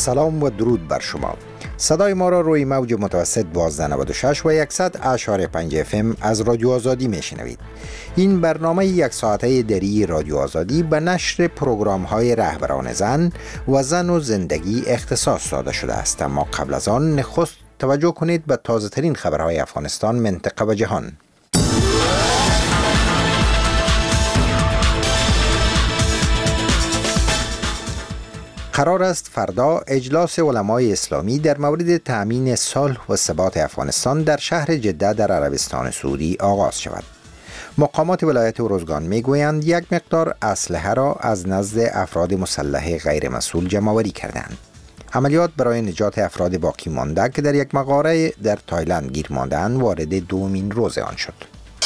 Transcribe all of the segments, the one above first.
سلام و درود بر شما. صدای ما را روی موج متوسط 1296 و 100.5 FM از رادیو آزادی میشنوید. این برنامه یک ساعته دری رادیو آزادی به نشر پروگرام های رهبران زن و زن و زندگی اختصاص داده شده است. اما قبل از آن نخست توجه کنید به تازه ترین خبرهای افغانستان، منطقه و جهان. قرار است فردا اجلاس علمای اسلامی در مورد تأمین صلح و ثبات افغانستان در شهر جده در عربستان سعودی آغاز شود. مقامات ولایت ارزگان میگویند یک مقدار اسلحه را از نزد افراد مسلح غیر مسئول جمع‌آوری کردند. عملیات برای نجات افراد باقی مانده که در یک مغاره در تایلند گیر مانده‌اند وارد دومین روز آن شد.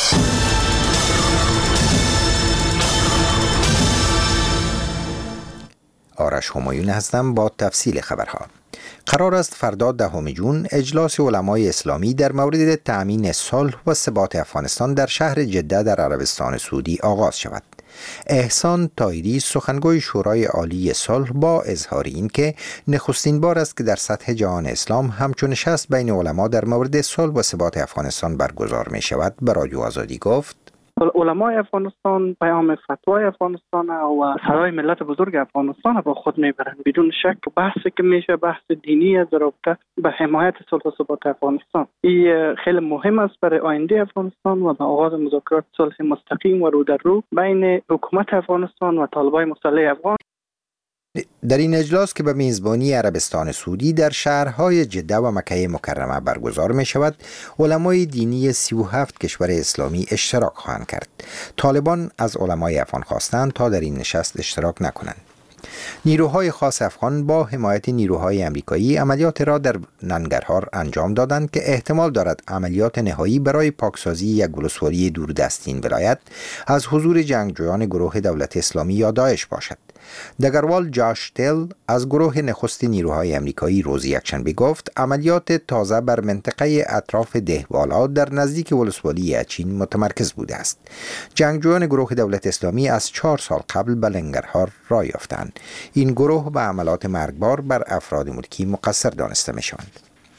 آرش همایون هستم با تفصیل خبرها. قرار است فردا 10 جون اجلاس علمای اسلامی در مورد تأمین صلح و ثبات افغانستان در شهر جده در عربستان سعودی آغاز شود. احسان طاهری سخنگوی شورای عالی صلح با اظهار این که نخستین بار است که در سطح جهان اسلام همچون نشست بین علما در مورد صلح و ثبات افغانستان برگزار می شود به رادیو آزادی گفت: علمای افغانستان پیام فتوای افغانستان و صدای ملت بزرگ افغانستان با خود میبرند. بدون شک بحثی که میشه بحث دینی از رابطه به حمایت صلح و ثبات افغانستان. این خیلی مهم است برای آینده افغانستان و به آغاز مذاکرات صلح مستقیم و رو در رو بین حکومت افغانستان و طالبان مسلح افغان. در این اجلاس که به میزبانی عربستان سعودی در شهرهای جده و مکه مکرمه برگزار می شود، علمای دینی 37 کشور اسلامی اشتراک خواهند کرد. طالبان از علمای افغان خواستند تا در این نشست اشتراک نکنند. نیروهای خاص افغان با حمایت نیروهای امریکایی عملیات را در ننگرهار انجام دادند که احتمال دارد عملیات نهایی برای پاکسازی یک ولسوالی دوردست این ولایت از حضور جنگجویان گروه دولت اسلامی یا داعش باشد. دگروال جاش تل از گروه نخست نیروهای امریکایی روز یکشنبه گفت عملیات تازه بر منطقه اطراف دهوالا در نزدیک ولسوالی اچین متمرکز بوده است. جنگجویان گروه دولت اسلامی از 4 سال قبل به لنگرهار راه یافتند. این گروه به حملات مرگبار بر افراد ملکی مقصر دانسته می شوند.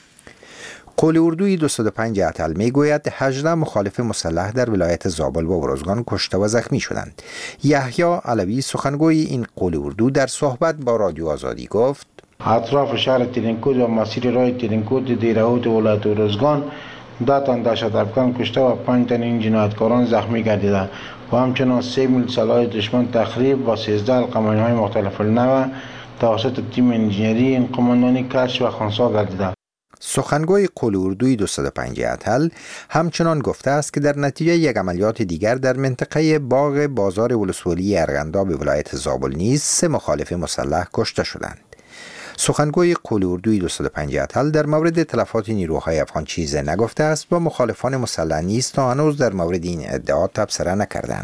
قول اردوی 205 اتل می گوید 18 مخالف مسلح در ولایت زابل و ارزگان کشته و زخمی شدند. یحیی علوی سخنگوی این قول اردو در صحبت با رادیو آزادی گفت: اطراف شهر تیرینکود و مسیر راه تیرینکود دیرهوت ولایت ارزگان 10 تن دهشت‌افکن کشته و 5 تن این جنایتکاران زخمی گردیده و همچنان 3 میل سلاح دشمن تخریب و 13 القمانی‌های مختلف النوع توسط تیم انجینری این قماندانی کشف و خنثی گردیده. سخنگوی قول اردوی 205 اتل همچنان گفته است که در نتیجه یک عملیات دیگر در منطقه باغ بازار ولسوالی ارغنداب به ولایت زابل نیز 3 مخالف مسلح کشته شدند. سخنگوی قول اردوی 205 اتل در مورد تلفات نیروهای افغان چیزی نگفته است و مخالفان مسلح نیز تا هنوز در مورد این ادعا تبصره نکردند.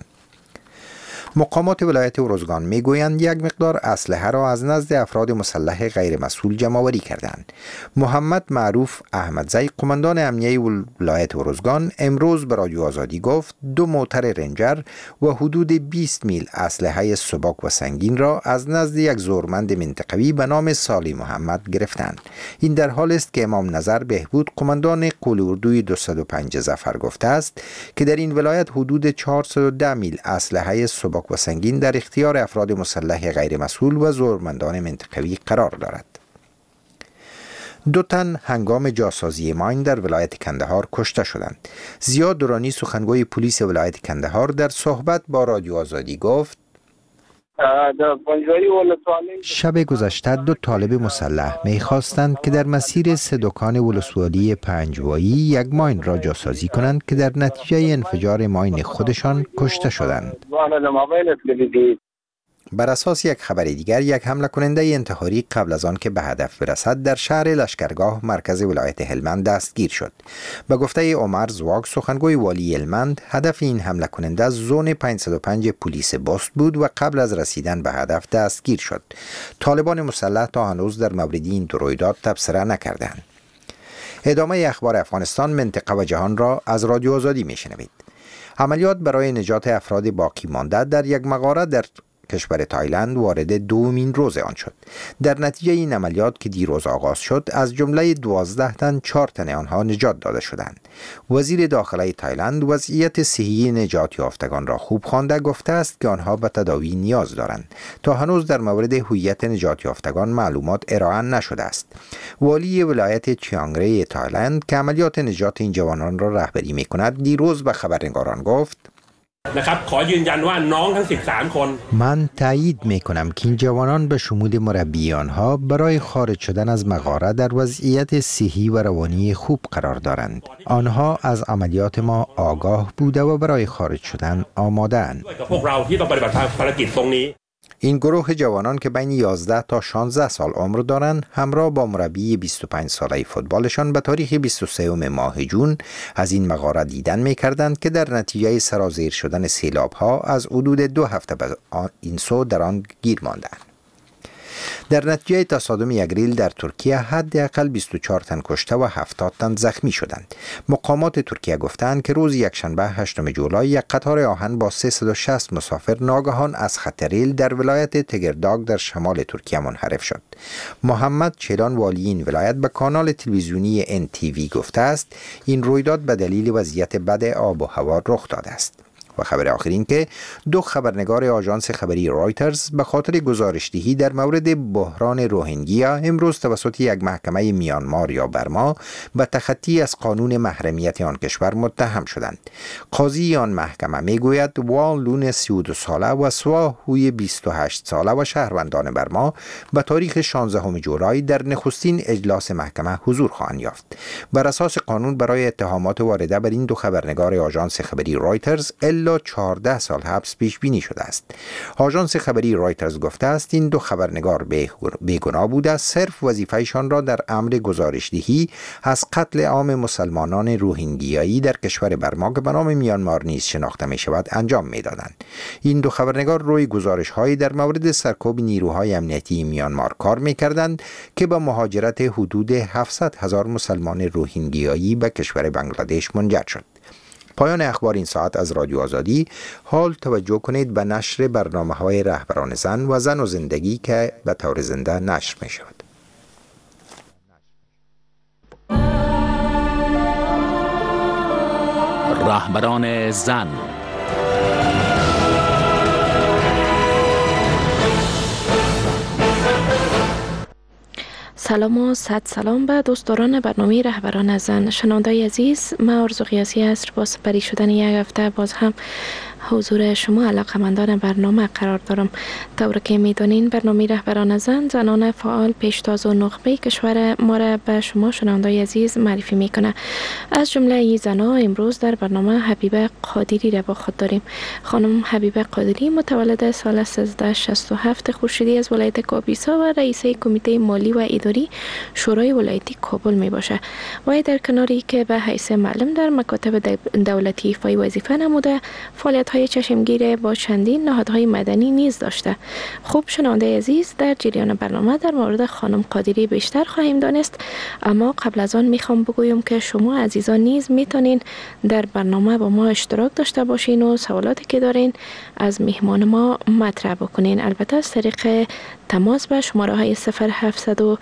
مقامات ولایت ارزگان میگویند یک مقدار اسلحه را از نزد افراد مسلح غیر مسئول جمع‌آوری کردند. محمد معروف احمدزی قماندان امنیه ولایت ارزگان امروز به رادیو آزادی گفت 2 موتر رنجر و حدود 20 میل اسلحه سبک و سنگین را از نزد یک زورمند منطقوی به نام سالی محمد گرفتند. این در حال است که امام نظر بهبود قماندان قول اردوی 205 ظفر گفته است که در این ولایت حدود 410 میل اسلحه سبک و سنگین در اختیار افراد مسلح غیر مسئول و زورمندان منطقوی قرار دارد. 2 تن هنگام جاسازی ماین در ولایت کندهار کشته شدند. ضیا درانی سخنگوی پلیس ولایت کندهار در صحبت با رادیو آزادی گفت: شب گذشته 2 طالب مسلح می‌خواستند که در مسیر 3 دکان ولسوالی پنجوایی یک ماین را جاسازی کنند که در نتیجه انفجار ماین خودشان کشته شدند. بر اساس یک خبر دیگر، یک حمله کننده انتحاری قبل از آن که به هدف برسد در شهر لشکرگاه مرکز ولایت هلمند دستگیر شد. به گفته عمر زواگ سخنگوی والی هلمند، هدف این حمله کننده زون 505 پلیس بست بود و قبل از رسیدن به هدف دستگیر شد. طالبان مسلح تا هنوز در مورد این 2 رویداد تبصره نکردند. ادامه اخبار افغانستان، منطقه و جهان را از رادیو آزادی میشنوید. عملیات برای نجات افراد باقی مانده در یک مغاره در کشور تایلند وارد دومین روز آن شد. در نتیجه این عملیات که دیروز آغاز شد، از جمله 12 تن 4 تن آنها نجات داده شدند. وزیر داخله تایلند وضعیت صحی نجات یافتگان را خوب خوانده گفته است که آنها به تداوی نیاز دارند. تا هنوز در مورد هویت نجات یافتگان معلومات ارائه نشده است. والی ولایت چیانگ ری تایلند که عملیات نجات این جوانان را رهبری می‌کند، دیروز به خبرنگاران گفت: من تایید می کنم که این جوانان به شمول مربی آنها برای خارج شدن از مغاره در وضعیت صحی و روانی خوب قرار دارند. آنها از عملیات ما آگاه بوده و برای خارج شدن آماده اند. این گروه جوانان که بین 11 تا 16 سال عمر دارند، همراه با مربی 25 ساله فوتبالشان به تاریخ 23 ماه جون از این مغاره دیدن می‌کردند که در نتیجه سرازیر شدن سیلاب‌ها از حدود 2 هفته به این سو در آن گیر ماندند. در نتیجه تصادم یگریل در ترکیه حداقل 24 تن کشته و 70 تن زخمی شدند. مقامات ترکیه گفتند که روز یکشنبه 8 جولای یک قطار آهن با 360 مسافر ناگهان از خط ریل در ولایت تگرداگ در شمال ترکیه منحرف شد. محمد چیلان والی این ولایت به کانال تلویزیونی NTV گفته است این رویداد به دلیل وضعیت بد آب و هوا رخ داده است. و خبر آخر این که 2 خبرنگار آژانس خبری رایترز به خاطر گزارشدهی در مورد بحران روهینگیا امروز توسط یک محکمه میانمار یا برما به تخطی از قانون محرمیت آن کشور متهم شدند. قاضی آن محکمه میگوید وان لون 32 ساله و سوا هوی 28 ساله و شهروندان برما به تاریخ 16 جولای در نخستین اجلاس محکمه حضور خواهند یافت. بر اساس قانون برای اتهامات وارده بر این 2 خبرنگار آژانس خبری رایترز 14 سال حبس پیش بینی شده است. آژانس خبری رایترز گفته است این 2 خبرنگار بیگناه بوده، صرف وظیفه‌شان را در امر گزارشدهی از قتل عام مسلمانان روهینگیایی در کشور برما که به نام میانمار نیز شناخته می شود انجام می دادند. این 2 خبرنگار روی گزارش‌هایی در مورد سرکوب نیروهای امنیتی میانمار کار می کردند که به مهاجرت حدود 700,000 مسلمان روهینگیایی به کشور بنگلادش منجر شد. پایان اخبار این ساعت از رادیو آزادی. حال توجه کنید به نشر برنامه‌های رهبران زن و زن و زندگی که به طور زنده نشر می شود. رهبران زن. سلام و صد سلام به دوستداران برنامه رهبران زن. شنوندای عزیز، من آرزو قیاسی هست. با سپری شدن یک هفته باز هم حضور شما علاقه‌مندان برنامه قرار دارم. طور که میدانین برنامه رهبران زن زنان فعال پیشتاز و نخبه کشور ما را به شما شنوندای عزیز معرفی میکنه. از جمله این زنان امروز در برنامه حبیبه قادری را با خود داریم. خانم حبیبه قادری متولد سال 1367 خورشیدی از ولایت کاپیسا و رئیسه کمیته مالی و اداری شورای ولایتی کابل می باشه. و در کناری که به حیث معلم در مکاتب دولتی ایفای وظیفه نموده، فعالیت‌های چشمگیر با چندین نهادهای مدنی نیز داشته. خوب شنونده عزیز، در جریان برنامه در مورد خانم قادری بیشتر خواهیم دانست، اما قبل از آن میخوام بگویم که شما عزیزان نیز میتونین در برنامه با ما اشتراک داشته باشین و سوالاتی که دارین از میهمان ما مطرح بکنین. البته از طریق تماس به شماره های 0700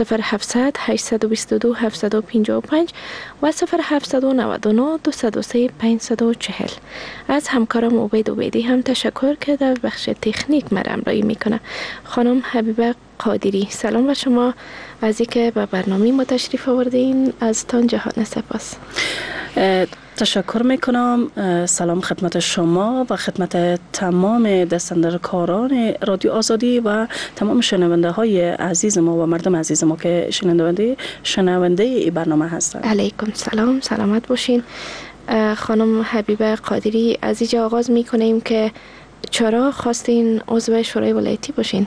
822 755 و 0799 203 540. از همکارم عبیدی هم تشکر که در بخش تکنیک مرا همراهی میکنه. خانم حبیبه قادری، سلام به شما. از اینکه به برنامه ما تشریف آوردین از تان جهان سپاس. تشکر میکنم. سلام خدمت شما و خدمت تمام دستاندرکاران رادیو آزادی و تمام شنونده های عزیز ما و مردم عزیز ما که شنونده این برنامه هستند. علیکم سلام، سلامت باشین. خانم حبیبه قادری، از اینجا آغاز میکنیم که چرا خواستین عضو شورای ولایتی باشین؟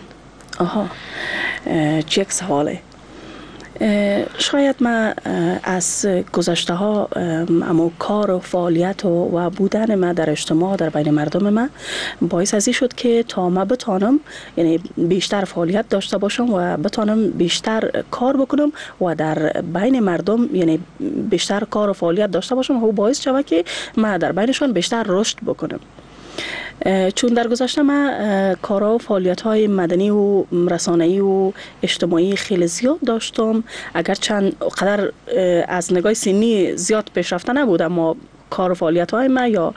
یک سواله. شاید من از گذشته ها اما کار و فعالیت و بودن من در اجتماع در بین مردم من باعث ازی شد که تا من بتانم یعنی بیشتر فعالیت داشته باشم و بتانم بیشتر کار بکنم و در بین مردم یعنی بیشتر کار و فعالیت داشته باشم و باعث شود که من در بینشان بیشتر رشد بکنم. چون در گذشته من کارها و فعالیت‌های مدنی و رسانه‌ای و اجتماعی خیلی زیاد داشتم، اگر چند قدر از نگاه سنی زیاد پیشرفته نبود، اما کار و فعالیت های ما یا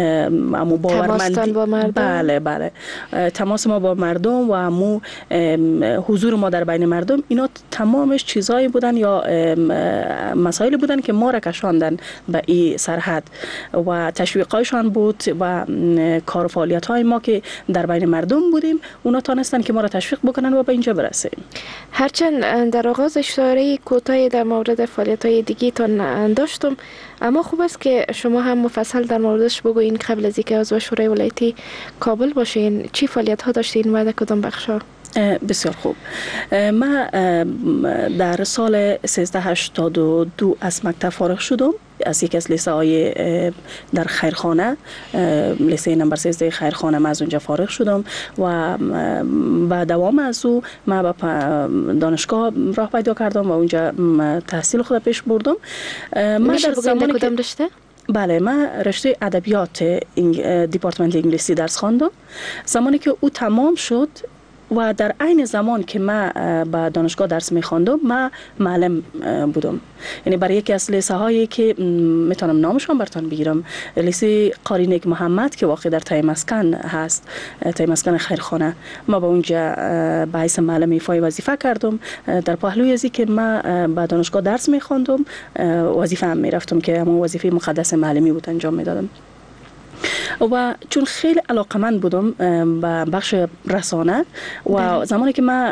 باورمندی با مردم، بله تماس ما با مردم و امو حضور ما در بین مردم، اینا تمامش چیزایی بودن یا مسائل بودن که ما را کشاندن به این سرحد و تشویقایشان بود و کار و فعالیت های ما که در بین مردم بودیم، اونا تانستن که ما را تشویق بکنن و به اینجا برسیم. هرچند در آغاز اشاره کوتاهی در مورد فعالیت های دیگه تان داشتم، اما خوب است که شما هم مفصل در موردش بگوین قبل از اینکه عضو شورای ولایتی کابل باشین. چی فعالیت ها داشتین و در کدام بخشا؟ بسیار خوب. من در سال 1382 از مکتب فارغ شدم، از یکی از لیسه های در خیرخانه، لیسه نمبر 13 خیرخانه، من از اونجا فارغ شدم و با دوام از او من به دانشگاه راه پیدا کردم و اونجا تحصیل خود پیش بردم. من در زمان کدام رشته؟ بله، من رشته ادبیات دیپارتمنت انگلیسی درس خواندم. زمانی که او تمام شد و در عین زمان که من به دانشگاه درس می‌خواندم، من معلم بودم. یعنی برای یکی از لیسه هایی که میتونم نامشون براتون بگیرم، لیسه قاری نیک محمد که واقع در تای مسکن هست، تای مسکن خیرخانه، ما با اونجا به حیث معلم ایفای وظیفه کردم. در پهلوی ازی که من به دانشگاه درس می‌خواندم، وظیفه هم میرفتم که همون وظیفه مقدس معلمی بود انجام میدادم. و چون خیلی علاقمند بودم به بخش رسانه و زمانی که من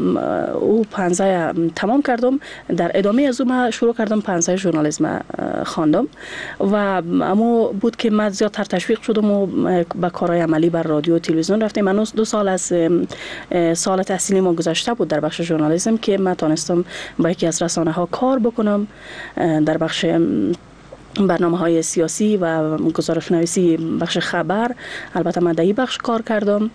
او 15 تمام کردم، در ادامه از او من شروع کردم 15 ژورنالیسم خواندم و اما بود که من زیادتر تشویق شدم و به کارهای عملی بر رادیو و تلویزیون رفتم. من 2 سال از سال تحصیلی ما گذشته بود در بخش ژورنالیسم که من تونستم با یکی از رسانه ها کار بکنم در بخش برنامه های سیاسی و گزارش نویسی بخش خبر. البته من در این بخش کار کردم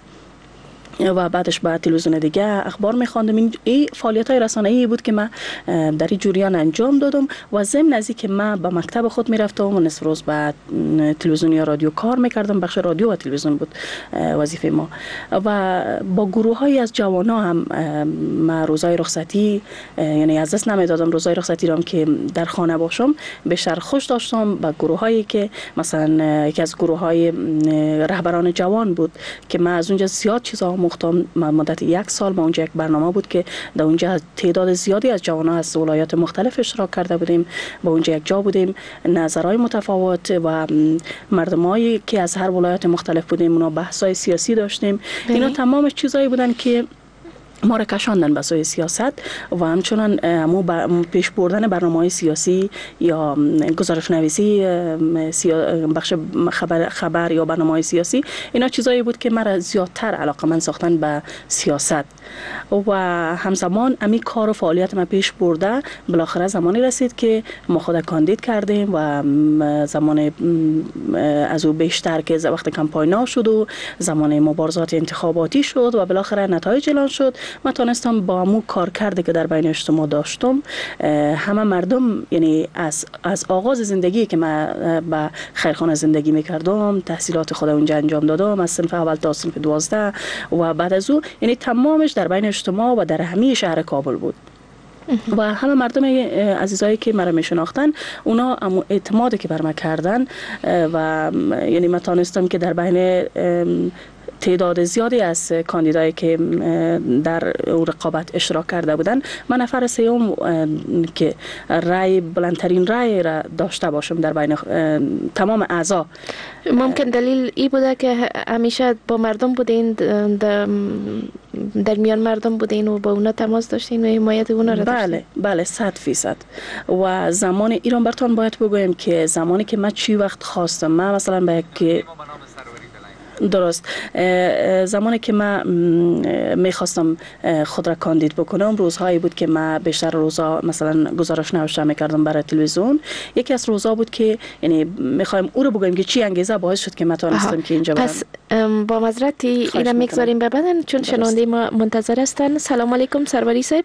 و بعدش به تلویزیون دیگه اخبار می‌خواندم. این فعالیت‌های رسانه‌ای بود که من در این جریان انجام دادم و ضمن از اینکه من به مکتب خود می‌رفتم و نصف روز به تلویزیون یا رادیو کار می‌کردم. بخش رادیو و تلویزیون بود وظیفه ما و با گروه‌های از جوان‌ها هم من روزهای رخصتی، یعنی از دست نمی‌دادم روزهای رخصتی را که در خانه باشم، بیشتر خوش داشتم با گروه‌هایی که مثلا یکی از گروه‌های رهبران جوان بود که من از اونجا زیاد چیزا مختم. مدت 1 سال با اونجا یک برنامه بود که در اونجا تعداد زیادی از جوانان از ولایات مختلف اشتراک کرده بودیم. با اونجا یک جا بودیم، نظرهای متفاوت و مردمایی که از هر ولایت مختلف بودیم، اونا بحث‌های سیاسی داشتیم. اینا تمامش چیزایی بودن که ما را کشاندن به سوی سیاست و همچنان پیش بردن برنامه‌های سیاسی یا گزارش نویسی بخش خبر یا برنامه‌های سیاسی. اینا چیزایی بود که مرا زیادتر علاقه‌مند ساختن به سیاست و همزمان امی کار و فعالیت ما پیش برده. بالاخره زمانی رسید که ما خود کاندید کردیم و زمان از او بیشتر که وقت کمپاین شد و زمان مبارزات انتخاباتی شد و بالاخره نتایج اعلان شد، من تونستم با مو کار کرده که در بین اجتماع داشتم، همه مردم، یعنی از آغاز زندگی که من به خیرخانه زندگی میکردم، تحصیلات خود اونجا انجام دادم از صنف اول تا صنف 12 و بعد از او، یعنی تمامش در بین اجتماع و در همه شهر کابل بود و همه مردم عزیزایی که مرا میشناختن، اونا اعتمادی که بر من کردن و یعنی من تونستم که در بین تعداد زیادی از کاندیدایی که در رقابت اشتراک کرده بودن، من نفر سوم که رای بلندترین رای را داشته باشم در بین تمام اعضا. ممکن دلیل ای بوده که همیشه با مردم بودین، در میان مردم بودین و با اونا تماس داشتین و حمایت اونا را داشتین؟ بله 100%. و زمان ایران براتون باید بگویم که زمانی که من چی وقت خواستم، من مثلا به که درست زمانی که من میخواستم خود را کاندید بکنم، روزهایی بود که من بیشتر روزا مثلا گزارش نوشته میکردم برای تلویزیون. یکی از روزها بود که یعنی میخوایم او رو بگویم که چی انگیزه باعث شد که من تونستم که اینجا برم. پس با معذرت اینم میگذاریم به بعدن چون شنونده ما منتظر هستن. سلام علیکم سروری صاحب،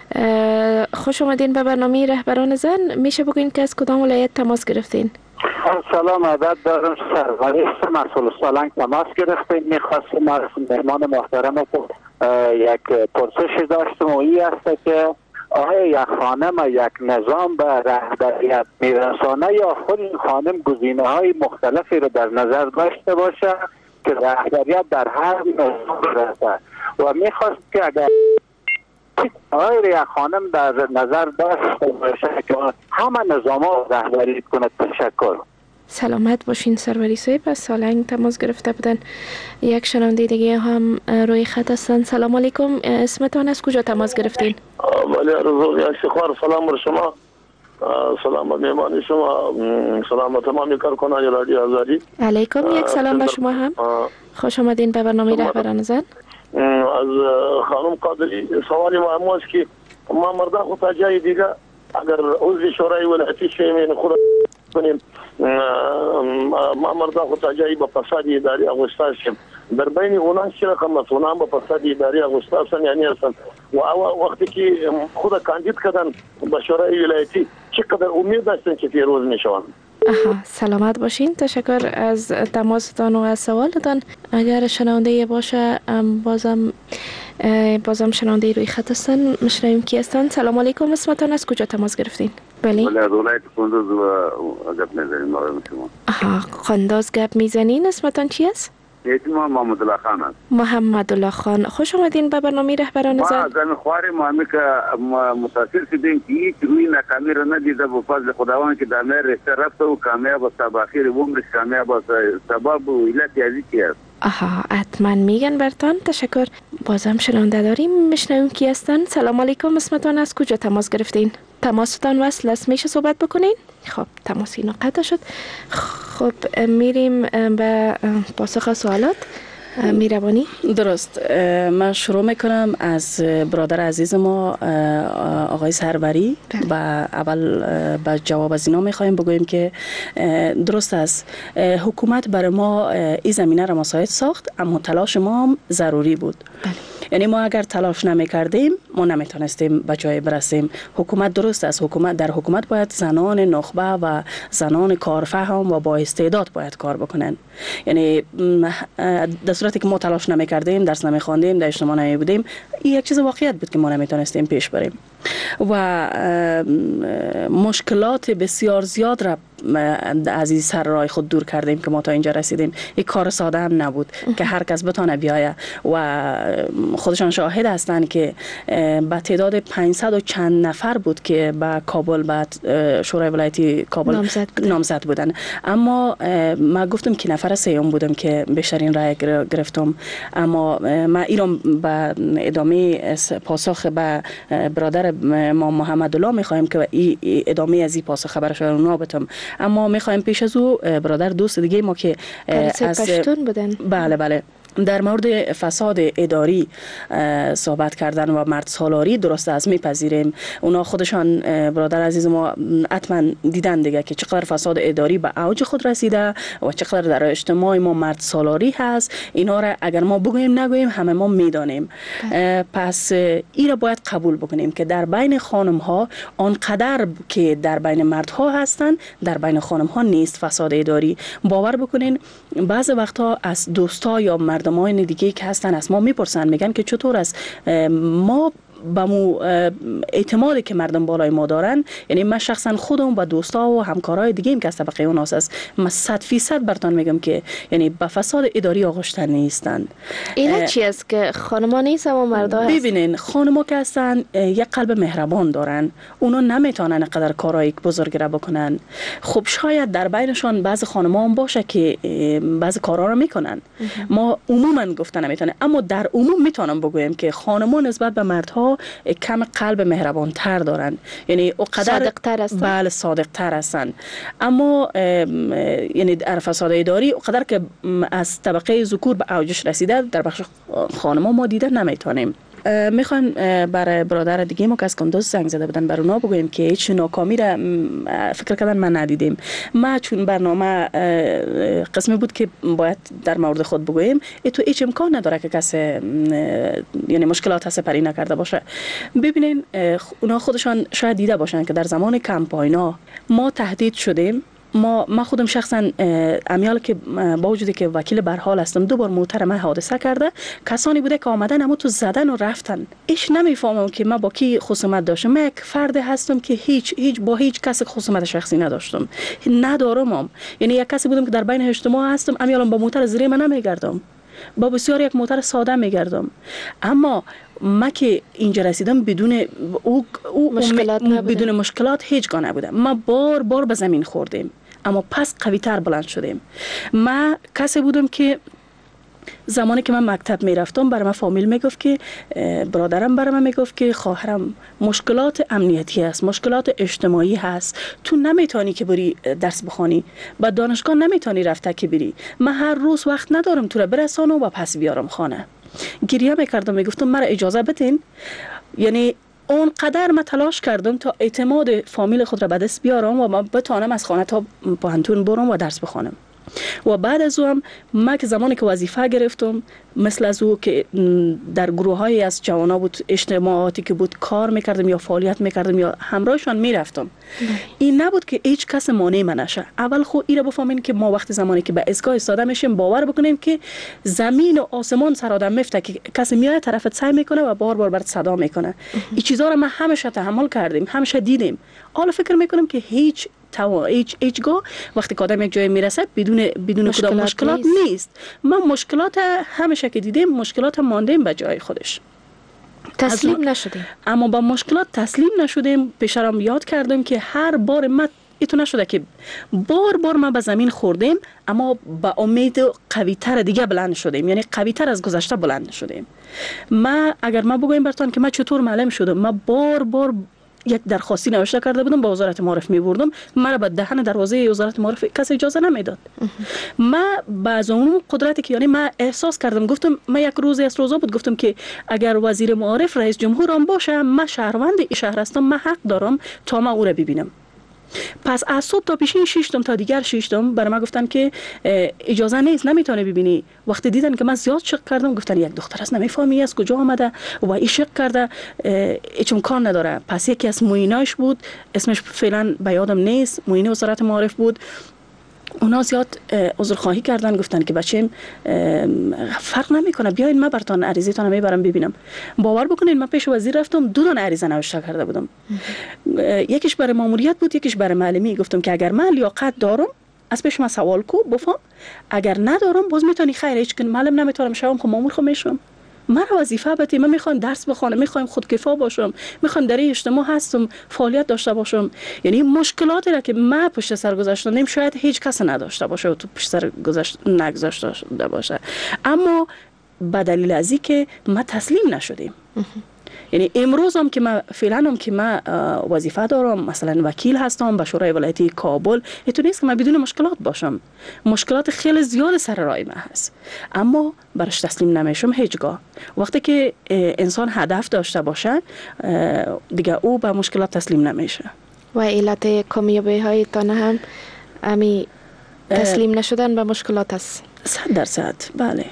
خوش آمدین به برنامه رهبران زن. میشه بگوین که از کدام ولایت تماس گرفتین؟ سلام عدد دارم. سروری مسئول سالنگ تماس گرفتیم. میخواستیم از مهمان محترم یک پرسشی داشتم و این است که آیا یک خانم یک نظام به رهبریت میرسانه یا خود این خانم گزینه های مختلفی رو در نظر داشته باشه که رهبریت در هر نظام برسه و میخواست که اگر آیا یک خانم در نظر داشته باشه که همه نظام ها رهبری کنه. تشکر. سلامت باشین سروری صاحب، از سالنگ تماس گرفته بودن. یک شنونده دیگه هم روی خط هستن. سلام علیکم، اسمتان از کجا تماس گرفتین؟ ولی رضا افتخار. سلام بر شما، سلام بر مهمان شما، سلام بر تمامی کارکنان رادیو آزادی. علیکم یک سلام به شما هم. خوش آمدین به برنامه رهبران زن. از خانم قادری سوالی ما است که ما مردا خود جای دیگه اگر عضو شورای ولایتی شیم خود کنیم ما مردا خود جایی با فساد اداری اغوستاس شیم در بین اونها چه رقم مسئولان با فساد اداری اغوستاس یعنی هستن و وقتی که خود کاندید کردن با شورای ولایتی چقدر امید داشتن که پیروز میشوند. سلامت باشین، تشکر از تماستان و از سوالتان. اگر شنونده باشه بازم شنونده روی خط هستن، مشنویم کی هستن. سلام علیکم، اسمتان از کجا تماس گرفتین؟ بله از ولایت قندوز گپ میزنیم. قندوز گپ میزنین، اسمتان چی است؟ اسم محمد الله خان است. محمد الله خان، خوش آمدین به برنامه رهبران زن. ما زن خوار ما که متاثر شدیم که هیچ روی ناکامی را ندیده به فضل خداوند که در مهر رشته رفته و کامیاب است تا اخیر عمرش کامیاب است. سبب و علت یازی چی است؟ حتما میگن برتان. تشکر. بازم شنونده داریم، میشنویم کی هستن. سلام علیکم، اسمتان از کجا تماس گرفتین؟ تماستان وصل است، میشه صحبت بکنین؟ خب تماسی قطع شد. خب میریم به پاسخ سوالات. میربانی درست. من شروع میکنم از برادر عزیز ما آقای سروری و اول به جواب از اینا میخوایم بگوییم که درست است، حکومت برای ما این زمینه را مساعد ساخت، اما تلاش ما هم ضروری بود. یعنی ما اگر تلاش نمیکردیم ما نمیتونستیم به جای برسیم. حکومت درست است، در حکومت باید زنان نخبه و زنان کارفهم و با استعداد باید کار بکنن. یعنی در صورتی که ما تلاش نمیکردیم، درس نمیخواندیم، در اجتماع نمیبودیم، این یک چیز واقعیت بود که ما نمیتونستیم پیش بریم و مشکلات بسیار زیاد را از این سر راه خود دور کردیم که ما تا اینجا رسیدیم. این کار ساده هم نبود که هر کس بتونه بیایه و خودشان شاهد هستند که به تعداد 500 و چند نفر بود که به کابل بعد شورای ولایتی کابل نامزد بودن، اما من گفتم که نفر سوم بودم که بیشترین رای گرفتم. اما من ایران به ادامه پاسخ به برادر ما محمد الله میخوایم که ادامه از این پاسخ خبرش رو نابتم، اما میخوایم پیش از او برادر دوست دیگه ما که از پشتون بودن. بله در مورد فساد اداری صحبت کردن و مرد سالاری درست از میپذیریم. اونا خودشان برادر عزیز ما حتما دیدن دیگه که چقدر فساد اداری به اوج خود رسیده و چقدر در اجتماع ما مرد سالاری هست. اینا را اگر ما بگوییم نگوییم همه ما میدانیم. پس این را باید قبول بکنیم که در بین خانم ها آنقدر که در بین مردها هستن در بین خانم ها نیست فساد اداری. باور بکنین بعض وقتا از دوستا یا مردمان دیگه که هستن از ما میپرسن، میگن که چطور است ما به مو اعتمادی که مردم بالای ما دارن، یعنی من شخصا خودم با دوستا و همکارای دیگه ایم که از طبقه اوناس است، من 100% براتون میگم که یعنی به فساد اداری آغشته نیستن. این چی است که خانما نیست اما مردا هست؟ ببینین خانما که هستن یک قلب مهربان دارن، اونا نمیتونن اینقدر کارهای بزرگ را بکنن. خب شاید در بینشان بعض خانما هم باشه که بعض کارا رو میکنن. ما عموما گفتن نمیتونه، اما در عموم میتونم بگویم که خانما نسبت به مردها کم قلب مهربان تر دارن، یعنی اونقدر صادق تر هستن. بله صادق تر هستن. اما یعنی در فساد اداری اونقدر که از طبقه ذکور به اوجش رسیده در بخش خانما ما دیده نمیتونیم. میخوام برای برادر دیگه ما که از کندوز زنگ زده بودن بر اونا بگویم که هیچ ناکامی را فکر کردن من ندیدیم. ما چون برنامه قسمی بود که باید در مورد خود بگویم، تو هیچ امکان نداره که کسی یعنی مشکلات سپری نکرده باشه. ببینین اونا خودشان شاید دیده باشن که در زمان کمپاینا ما تهدید شدیم ما خودم شخصا امیال که با وجودی که وکیل برحال هستم 2 بار موتر من حادثه کرده، کسانی بوده که آمدن اما تو زدن و رفتن. ایش نمیفهمم که من با کی خصومت داشتم. من یک فرد هستم که هیچ با هیچ کس خصومت شخصی نداشتم، ندارم. یعنی یک کسی بودم که در بین اجتماع هستم، امیالم با موتر زیر من نمیگردم، با بسیار یک موتر ساده میگردم. اما ما که اینجا رسیدم بدون بدون مشکلات هیچگاه نبودم. ما بار به زمین خوردیم اما پس قوی تر بلند شدیم. ما کسی بودم که زمانی که من مکتب میرفتم برای من فامیل میگفت که برادرم برای من میگفت که خواهرم مشکلات امنیتی هست، مشکلات اجتماعی هست، تو نمیتونی که بری درس بخونی، با دانشگاه نمیتونی رفته که بری. من هر روز وقت ندارم تو را برسانم و پس بیارم خانه. گریه میکردم، میگفتم مرا اجازه بدین. یعنی اون قدر من تلاش کردم تا اعتماد فامیل خود را به دست بیارم و من بتانم از خانه تا پانتون برم و درس بخونم. و بعد از اون من که زمانی که وظیفه گرفتم، مثل از او که در گروه های از جوانا بود، اجتماعاتی که بود کار میکردم یا فعالیت میکردم یا همراهشان میرفتم، این نبود که هیچ کس مانع من نشه. اول خود ایره بفهمین که ما وقتی زمانی که به ایستگاه ایستاده میشیم باور بکنیم که زمین و آسمان سر آدم میفته، که کسی میاد طرفت سعی میکنه و بار برات صدا میکنه. این چیزا رو ما همیشه تحمل کردیم، همیشه دیدیم. حالا فکر میکنم که هیچگاه وقتی که آدم یک جای میرسه بدون کدام مشکلات نیست. ما مشکلات همیشه که دیدیم مشکلات ماندیم به جای خودش، تسلیم نشدیم. اما با مشکلات تسلیم نشدیم. پیشرم یاد کردم که هر بار ما ایتو نشده که بار ما به زمین خوردیم اما با امید قوی تر دیگه بلند شدیم، یعنی قوی تر از گذشته بلند شدیم. اگر ما بگویم براتون که ما چطور معلم شدم، ما بار یک درخواستی نوشته کرده بودم، با وزارت معارف می بردم، مرا به دهن دروازه وزارت معارف کسی اجازه نمیداد. ما بعض اون قدرتی که یعنی ما احساس کردم، گفتم ما یک روزی از روزا بود، گفتم که اگر وزیر معارف رئیس جمهور هم باشه، ما شهروند این شهر هستم، ما حق دارم تا ما او را ببینم. پس از صبح تا پیشین شیشتم تا دیگر شیشتم برای من گفتن که اجازه نیست، نمیتونه ببینی. وقتی دیدن که من زیاد شق کردم گفتن یک دختر است نمیفهمی از کجا آمده و این شق کرده، هیچ امکان نداره. پس یکی از معیناش بود، اسمش فعلا به یادم نیست، معین وزارت معارف بود. اونا زیاد عذرخواهی کردن، گفتن که بچه‌م فرق نمیکنه، بیاین من براتون عریضتون میبرم ببینم. باور بکنین من پیش وزیر رفتم، 2 تا عریضه نوشته کرده بودم. یکیش برای ماموریت بود، یکیش برای معلمی. گفتم که اگر من لیاقت دارم از پیش من سوال کو بفهم، اگر ندارم باز میتونی خیر، هیچ کن معلم نمیتونم شوم، خب مامور خو میشم. من وظیفه بده، من میخوام درس بخونم، میخوام خودکفا باشم، میخوام در این اجتماع هستم فعالیت داشته باشم. یعنی مشکلاتی را که ما پشت سر گذاشتم شاید هیچ کس نداشته باشه و تو پشت سر نگذاشته باشه، اما به دلیل از این که ما تسلیم نشدیم. یعنی امروز هم که ما فعلا هم که ما وظیفه دارم، مثلا وکیل هستم به شورای ولایتی کابل، اینطور نیست که من بدون مشکلات باشم. مشکلات خیلی زیاد سر راه ما هست اما برش تسلیم نمیشم هیچگاه. وقتی که انسان هدف داشته باشه دیگه او به مشکلات تسلیم نمیشه. و علت کامیابی های تان هم امی تسلیم نشدن به مشکلات است. 100%. بله.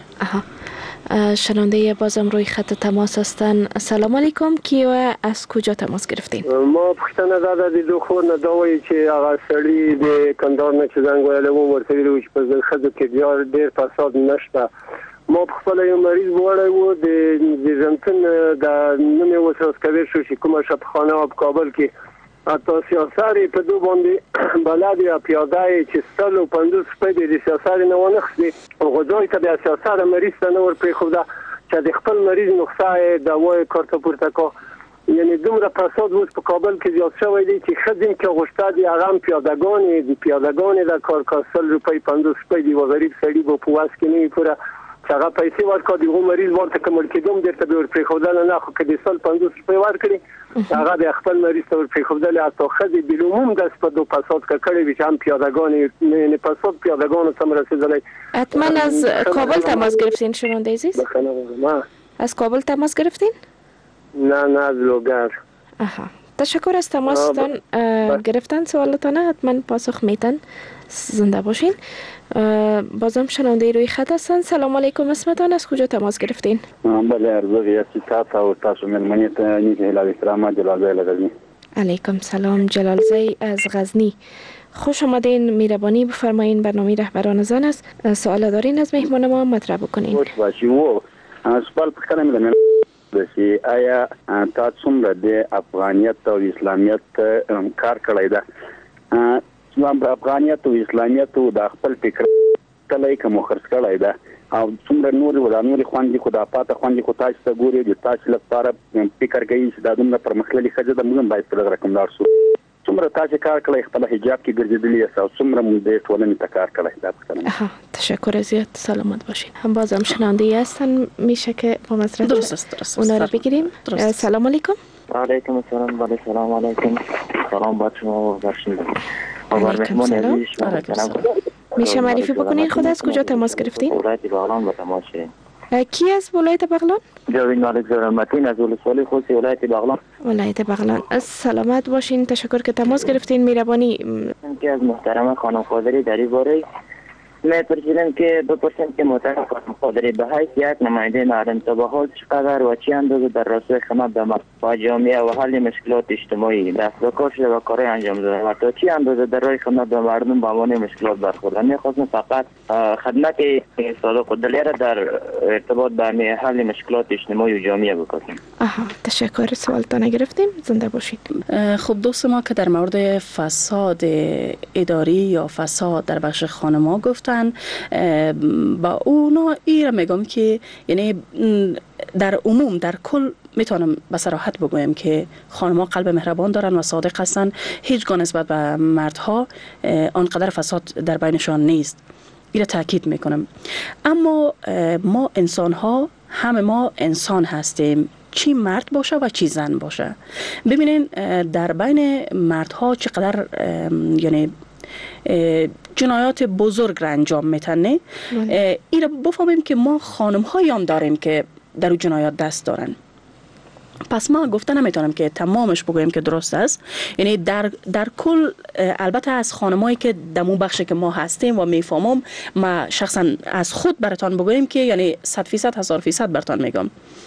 شنونده بازم روی خط تماس هستن. سلام علیکم، کیو از کجا تماس گرفتین؟ ما پښتنه دا د دوه خور نه دوی چې هغه سړی د کندهار نه چې زنګ ویل و ورته ویلو چې په خځو کې ډېر فساد نشته. ما په خپل یو مریض وړی و د زنتن د نومې وسوس کوي شو چې کومه شفاخانه په کابل کې اته سیاساري په دوه باندې بلد یا پیاده چې ستلو 50 سپید د سیاساري نه ونخسي او غوځوي ته د سیاسار مریض ته نور پرې خو دا چې د خپل مریض نقصه دوايي کارت پورته کو. یعنی دومره فساد اوس په کابل کې زیات شوی دی چې خدین کې غوښته دي هغه پیادگان د کار کاسل روپۍ 50 سپید دی و غریب سړي په پواس کې نه پوره هغه پیسې ورکړي دی. و مریض ورته کوم کېدوم درته به ورپرې خودل نه خو کې د سال 50 روپۍ ورکړي هغه د خپل مریض ته ورپرې خودل اته خدي بلوموم د سپدو فساد کړي وي چې هم پیادگان نه فساد پیادگان سم رسیدلی. حتما از کابل تماس گرفتین شنونده عزیز؟ از کابل تماس گرفتین؟ نه از لوگر. تشکر از تماستان گرفتن سوالتان حتما پاسخ میتن. زنده باشین. بازم شنونده روی خط هستن. سلام علیکم، اسمتان از کجا تماس گرفتین؟ بله ارزو یاسی تاسو او تاسو ملمنیت نیت هلاوی سلام جلال زی غزنی. علیکم سلام جلال زی از غزنی. خوش آمدین. مهربانی بفرمایین. برنامه رهبران زن است. سوال دارین از مهمان ما مطرح بکنین. خوش باشی. و سوال پکرم می‌کنم بسی آیا تا څومره د افغانیت او اسلامیت کار کړی ده؟ افغانیت او اسلامیت د خپل فکر کله کوم خرڅ کړی ده او څومره نور خوندې خو د پاته خوندې خو تاسو ته ګوري د تاسو لپاره فکر کوي چې دا دومره پرمختللي ښځه د موږ باید په رقم دار شو. څومره تاسو کار کړی خپل حجاب کې ګرځېدلی او څومره موږ د ټولنې ته کار کړی دا پوښتنه. تشکر زیاد. سلامت باشین. هم بازم شنونده هستن، میشه که با مصرف درست اونا رو بگیریم. سلام علیکم. علیکم السلام. بله سلام علیکم. سلام بر شما و بر شنونده. علیکم سلام. میشه معرفی بکنین خود از کجا تماس گرفتین؟ ولایت بغلان به تماس شدیم. کی از ولایت بغلان؟ جاوید مالک زرمتین از ولسوالی خوسی ولایت بغلان. ولایت بغلان. سلامت باشین. تشکر که تماس گرفتین. مهربانی که از محترم خانم خادری در این باره می‌پرسیدم که بپرسیم که محترم خانم خادری به حیث یک نماینده نرم طبقات چقدر و چه اندازه در راستای خدمت به و جامعه و حل مشکلات اجتماعی دست به کار شده و کارهای انجام داده و تا چه اندازه در راه خدمت به مردم به عنوان مشکلات برخوردن. می‌خواستم فقط خدمت صادق الدلی را در ارتباط به حل مشکلات اجتماعی و جامعه بکنیم. تشکر. سوالتان گرفتیم. زنده باشید. خب دوست ما که در مورد فساد اداری یا فساد در بخش خانم‌ها گفتن، با اونا ایره میگم که یعنی در عموم در کل میتونم به صراحت بگویم که خانم‌ها قلب مهربان دارن و صادق هستن. هیچگاه نسبت به مردها آنقدر فساد در بینشان نیست. ایره تاکید میکنم. اما ما انسان‌ها همه ما انسان هستیم، چی مرد باشه و چی زن باشه. ببینین در بین مردها چقدر یعنی جنایات بزرگ را انجام میتنه. این را بفهمیم که ما خانم هایی هم داریم که در اون جنایات دست دارن. پس ما گفته نمیتونم که تمامش بگویم که درست است. یعنی در کل البته از خانمایی که دمو بخشی که ما هستیم و میفهمم، ما شخصا از خود براتان بگویم که یعنی 100% 1000% براتان میگم.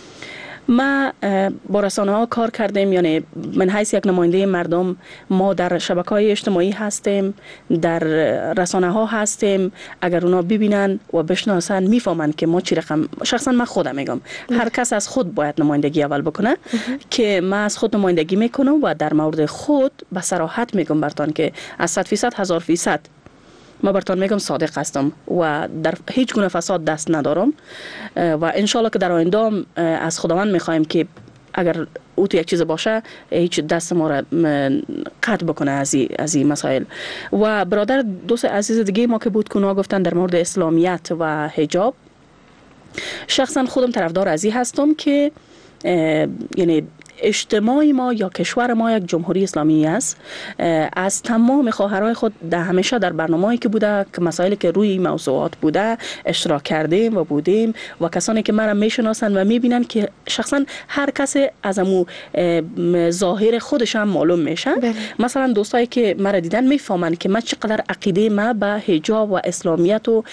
ما با رسانه ها کار کردیم، یعنی من حیث یک نماینده مردم ما در شبکه‌های اجتماعی هستیم، در رسانه ها هستیم. اگر اونا ببینن و بشناسن میفهمن که ما چی رقم. شخصا من خودم میگم هر کس از خود باید نمایندگی اول بکنه که من از خود نمایندگی میکنم و در مورد خود به صراحت میگم برتان که از 100% 1000% ما برتان میگم صادق هستم و در هیچ گونه فساد دست ندارم و انشالله که در آینده از خداوند میخوایم که اگر او تو یک چیز باشه هیچ دست ما را قطع بکنه از این مسائل. و برادر دوست عزیز دیگه ما که بود که اونا گفتن در مورد اسلامیت و حجاب، شخصا خودم طرفدار از این هستم که یعنی اجتماع ما یا کشور ما یک جمهوری اسلامی است. از تمام خواهرای خود همیشه در برنامه‌ای که بوده که مسائلی که روی موضوعات بوده اشتراک کردیم و بودیم و کسانی که مرا میشناسن و میبینن که شخصا هر کسی از امو ظاهر خودش هم معلوم میشه. مثلا دوستایی که مرا دیدن میفهمن که من چقدر عقیده ما به حجاب و اسلامیت و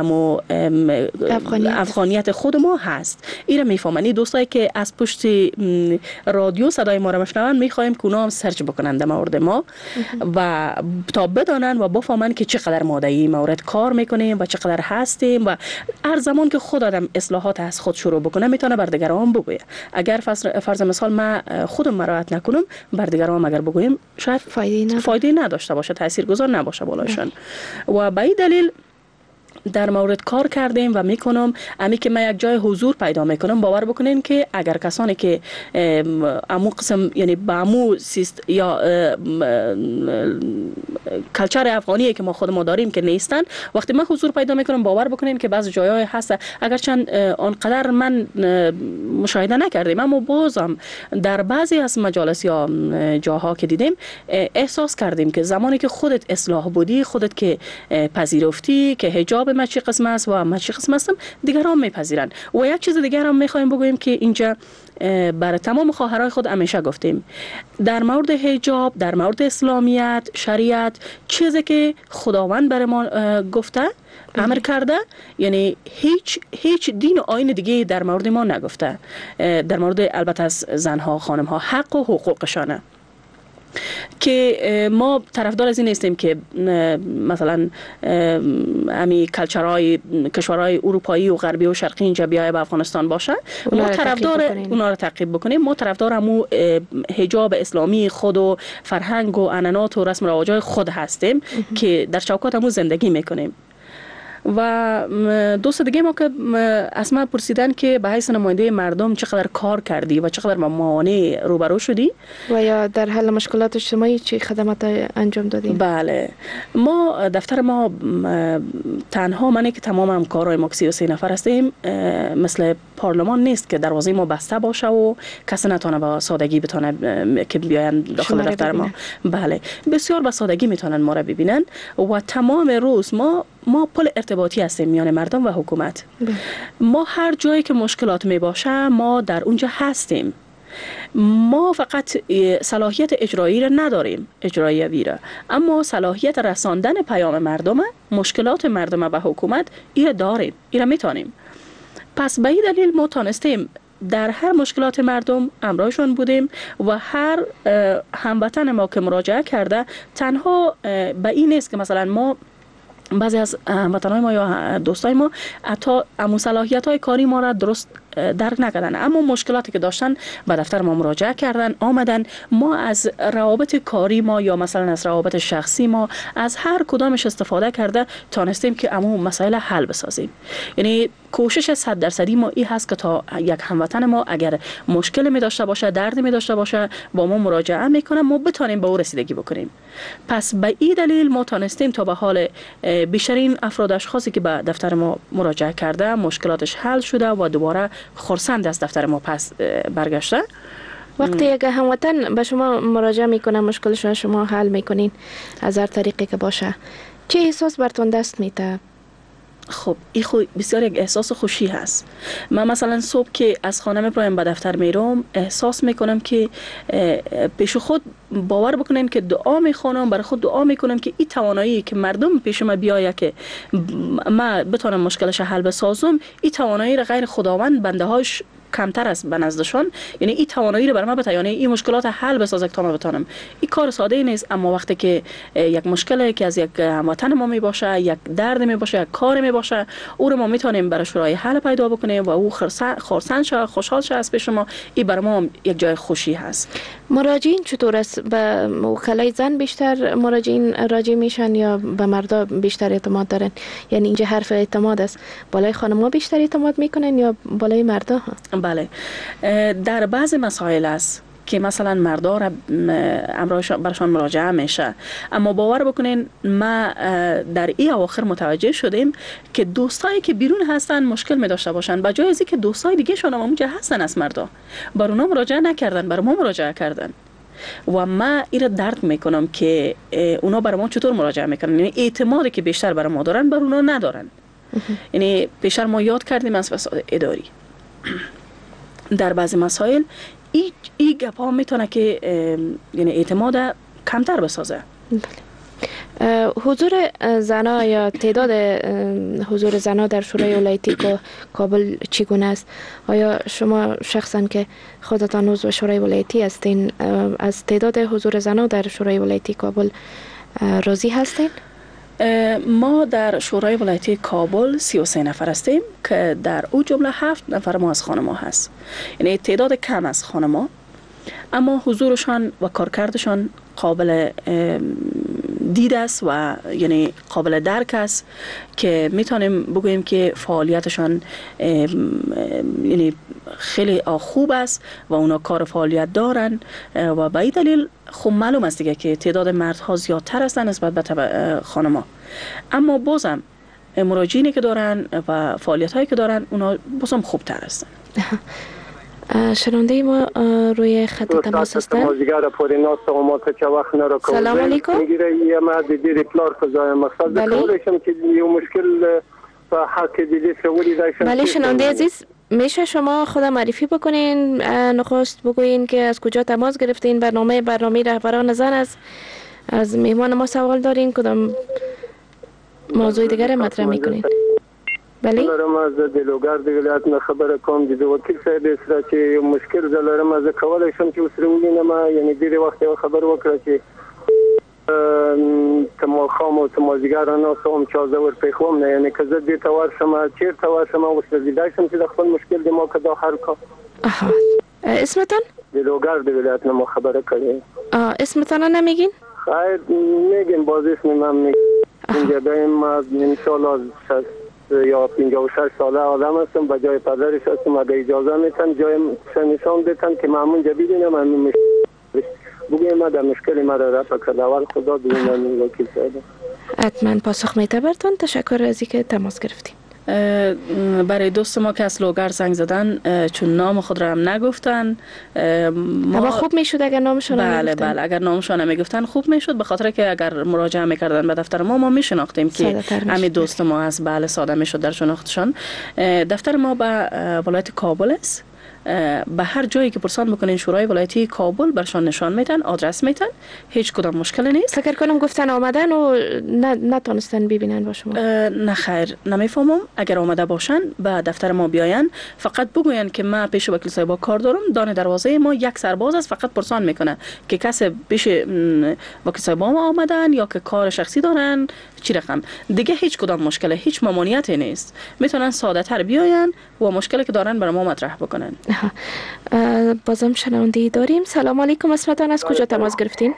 افغانیت خود ما هست. اینا میفهمن. این دوستایی که از پشت رادیو صدای ما را میشنون میخوایم که اونا هم سرچ بکنن در مورد ما و تا بدانن و بفهمن که چقدر ما در این مورد کار میکنیم و چقدر هستیم و هر زمان که خود آدم اصلاحات از خود شروع بکنه میتونه بر دیگران بگویه. اگر فرض مثال من خودم مراعات نکنم بر دیگران اگر بگویم شاید فایده نداشته باشه، تاثیرگذار نباشه بالایشان. و به این دلیل در مورد کار کردیم و میکنم. امی که من یک جای حضور پیدا میکنم باور بکنین که اگر کسانی که امو قسم یعنی با امو یا کلچر افغانی که ما خود ما داریم که نیستن، وقتی من حضور پیدا میکنم باور بکنین که بعضی جایهای هست اگرچند آنقدر من مشاهده نکردیم اما بازم در بعضی از مجالس یا جاها که دیدیم احساس کردیم که زمانی که خودت اصلاح بودی، خودت که پذیرفتی که حجاب من چی قسم است و من چی قسم هستم، دیگران میپذیرن. و یک چیز دیگر هم میخوایم بگویم که اینجا برای تمام خواهرای خود همیشه گفتیم در مورد حجاب، در مورد اسلامیت، شریعت، چیزی که خداوند برای ما گفته امر کرده، یعنی هیچ دین و آیین دیگه در مورد ما نگفته. در مورد البته از زنها، خانمها حق و حقوقشانه. که ما طرفدار از این نیستیم که مثلا امی کلچرهای کشورهای اروپایی و غربی و شرقی اینجا بیای به افغانستان باشه. ما طرفدار اونا رو تعقیب بکنیم. ما طرفدار همو حجاب اسلامی خود و فرهنگ و عنعنات و رسم و رواج‌های خود هستیم که در چوکات همو زندگی میکنیم. و دوست دیگه ما که از ما پرسیدن که به حیث نماینده مردم چقدر کار کردی و چقدر موانع روبرو شدی و یا در حل مشکلات اجتماعی چی خدمات انجام دادیم. بله، ما دفتر ما تنها منی که تمام همکارای ما 33 نفر هستیم، مثل پارلمان نیست که دروازه ما بسته باشه و کسی نتونه با سادگی بتونه که بیاین داخل دفتر ما. بله، بسیار با سادگی میتونن ما را ببینن و تمام روز ما پل ارتباطی هستیم میان مردم و حکومت. ما هر جایی که مشکلات می باشه ما در اونجا هستیم. ما فقط صلاحیت اجرایی را نداریم، اجرایی را، اما صلاحیت رساندن پیام مردم، مشکلات مردم به حکومت ایره داریم، ایره میتونیم. پس به این دلیل ما تانستیم در هر مشکلات مردم همراهشون بودیم و هر هموطن ما که مراجعه کرده تنها به این نیست که مثلا ما بعضی از هموطنان ما یا دوستای ما حتی صلاحیت‌های کاری ما را درست درک نکردن، اما مشکلاتی که داشتن به دفتر ما مراجعه کردن، آمدن. ما از روابط کاری ما یا مثلا از روابط شخصی ما از هر کدامش استفاده کرده تانستیم که مسائل حل بسازیم. یعنی کوشش 100% ما این هست که تا یک هموطن ما اگر مشکل می داشته باشه، درد می داشته باشه، با ما مراجعه میکنه، ما بتونیم به او رسیدگی بکنیم. پس به این دلیل ما تانستیم تا به حال بیشترین افراد اشخاصی که به دفتر ما مراجعه کرده مشکلاتش حل شده و دوباره خرسند از دفتر ما پس برگشته. وقتی یک هموطن به شما مراجعه میکنه مشکلش را شما حل میکنین از هر طریقی که باشه، چه احساس برتون دست میده؟ خب این بسیار یک احساس خوشی هست. من مثلا صبح که از خانه میپرایم به دفتر میرم احساس میکنم که پیش خود باور بکنین که دعا میخوانم، برای خود دعا میکنم که این توانایی که مردم پیش ما بیایه که من بتونم مشکلش حل بسازم، این توانایی را غیر خداوند بنده هاش کمتر است به نزدشان. یعنی این توانایی رو برای ما بتونه، یعنی این مشکلات حل بسازه تا ما بتونم. این کار ساده نیست، اما وقتی که یک مشکلی که از یک هموطن ما می باشه، یک درد می باشه، یک کار می باشه، او رو ما میتونیم برای راه حل پیدا بکنیم و او خرسند شه، خوشحال شه از پیش ما، این برای ما یک جای خوشی هست. مراجعین چطور است؟ به وکلای زن بیشتر مراجعین راجع میشن یا به مردا بیشتر اعتماد دارن؟ یعنی اینجا حرف اعتماد است، بالای خانم‌ها بیشتر اعتماد میکنن یا بالای مردا؟ بله، در بعض مسائل است که مثلا مردا را برشان مراجعه میشه، اما باور بکنین ما در این اواخر متوجه شدیم که دوستایی که بیرون هستن مشکل می داشته باشن، بجای از اینکه دوستای دیگه شون هم اونجا هستن از مردا بر اونا مراجعه نکردن، بر ما مراجعه کردن. و ما این را درک میکنم که اونا بر ما چطور مراجعه میکنن، یعنی اعتمادی که بیشتر بر ما دارن بر اونا ندارن. یعنی بیشتر ما یاد کردیم از فساد اداری در بعضی مسائل این گپا میتونه که یعنی اعتماد کمتر بسازه. حضور زنا یا تعداد حضور زنا در شورای ولایتی کابل چگونه است؟ آیا شما شخصا که خودتان عضو شورای ولایتی هستین از تعداد حضور زنا در شورای ولایتی کابل راضی هستین؟ ما در شورای ولایتی کابل 33 نفر هستیم که در او جمله 7 نفر ما از خانم‌ها هست. یعنی تعداد کم از خانم‌ها، اما حضورشان و کارکردشان قابل دید است و یعنی قابل درک است که میتونیم بگوییم که فعالیتشان یعنی خیلی خوب است و اونا کار فعالیت دارن و به این دلیل خب معلوم است دیگه که تعداد مردها زیادتر هستن نسبت به خانم‌ها. اما بازم مراجعینی که دارن و فعالیت‌هایی که دارن اونا بازم خوبتر هستن. شنونده ما روی خط تماس هستن. سلام علیکم. بله شنونده عزیز، میشه شما خود معرفی بکنین؟ نخست بگوین که از کجا تماس گرفتین؟ برنامه رهبران زن است. از مهمان ما سوال دارین، کدام موضوع دیگر مطرح میکنین؟ بله. دارم از دلوگرد ولایت نه خبر کوم د وکیل صاحب سره چې مشکل دلارم از کولای شم چې وسره وینم، یعنی ډېر وخت خبر وکړه چې تم خام او تم دیگران سوم چازه ور پیخوم نه، یعنی که زه دې توار شم چیر توار شم او وسره دیدای شم چې د خپل مشکل د ما کدا حل کا. اسمتان؟ دلوگرد ولایت نه خبر کړی. اسمتان نمیگین؟ خیر میگیم، باز اسم من میگیم. اینجا دایم ان شاء الله یا 56 ساله آدم هستم، به جای پدرش هستم. اگه اجازه میتن جای نشان بدن که معمون ببینم من بگیم ما در مشکل ما را رفع کرده. اول خدا ببینم وکیل صاحب. حتما پاسخ میده برتون. تشکر از اینکه تماس گرفتین. برای دوست ما که از لوگر زنگ زدن چون نام خود را هم نگفتن، ما خوب میشد اگر نامشون نمیگفتن. بله اگر نامشون نمیگفتن خوب میشد، به خاطر که اگر مراجعه میکردن به دفتر ما میشناختیم که همین دوست ما از. بله ساده میشد در شناختشان. دفتر ما به ولایت کابل است. به هر جایی که پرسان بکنین شورای ولایتی کابل برشان نشان میتن، آدرس میتن، هیچ کدام مشکل نیست. فکر کنم گفتن آمدن و نتونستن ببینن با شما. نه خیر، نمیفهمم. اگر آمده باشن به دفتر ما بیاین، فقط بگوین که ما پیش وکیل صاحب کار دارم، دان دروازه ما یک سرباز است، فقط پرسان میکنه که کسی پیش وکیل صاحب ما آمدن یا که کار شخصی دارن چی رقم. دیگه هیچ کدام مشکل، هیچ ممانعتی نیست. میتونن ساده تر بیاین و مشکلی که دارن برای ما مطرح بکنن. بازم شنونده داریم. سلام علیکم. اسمتان از کجا تماس گرفتین؟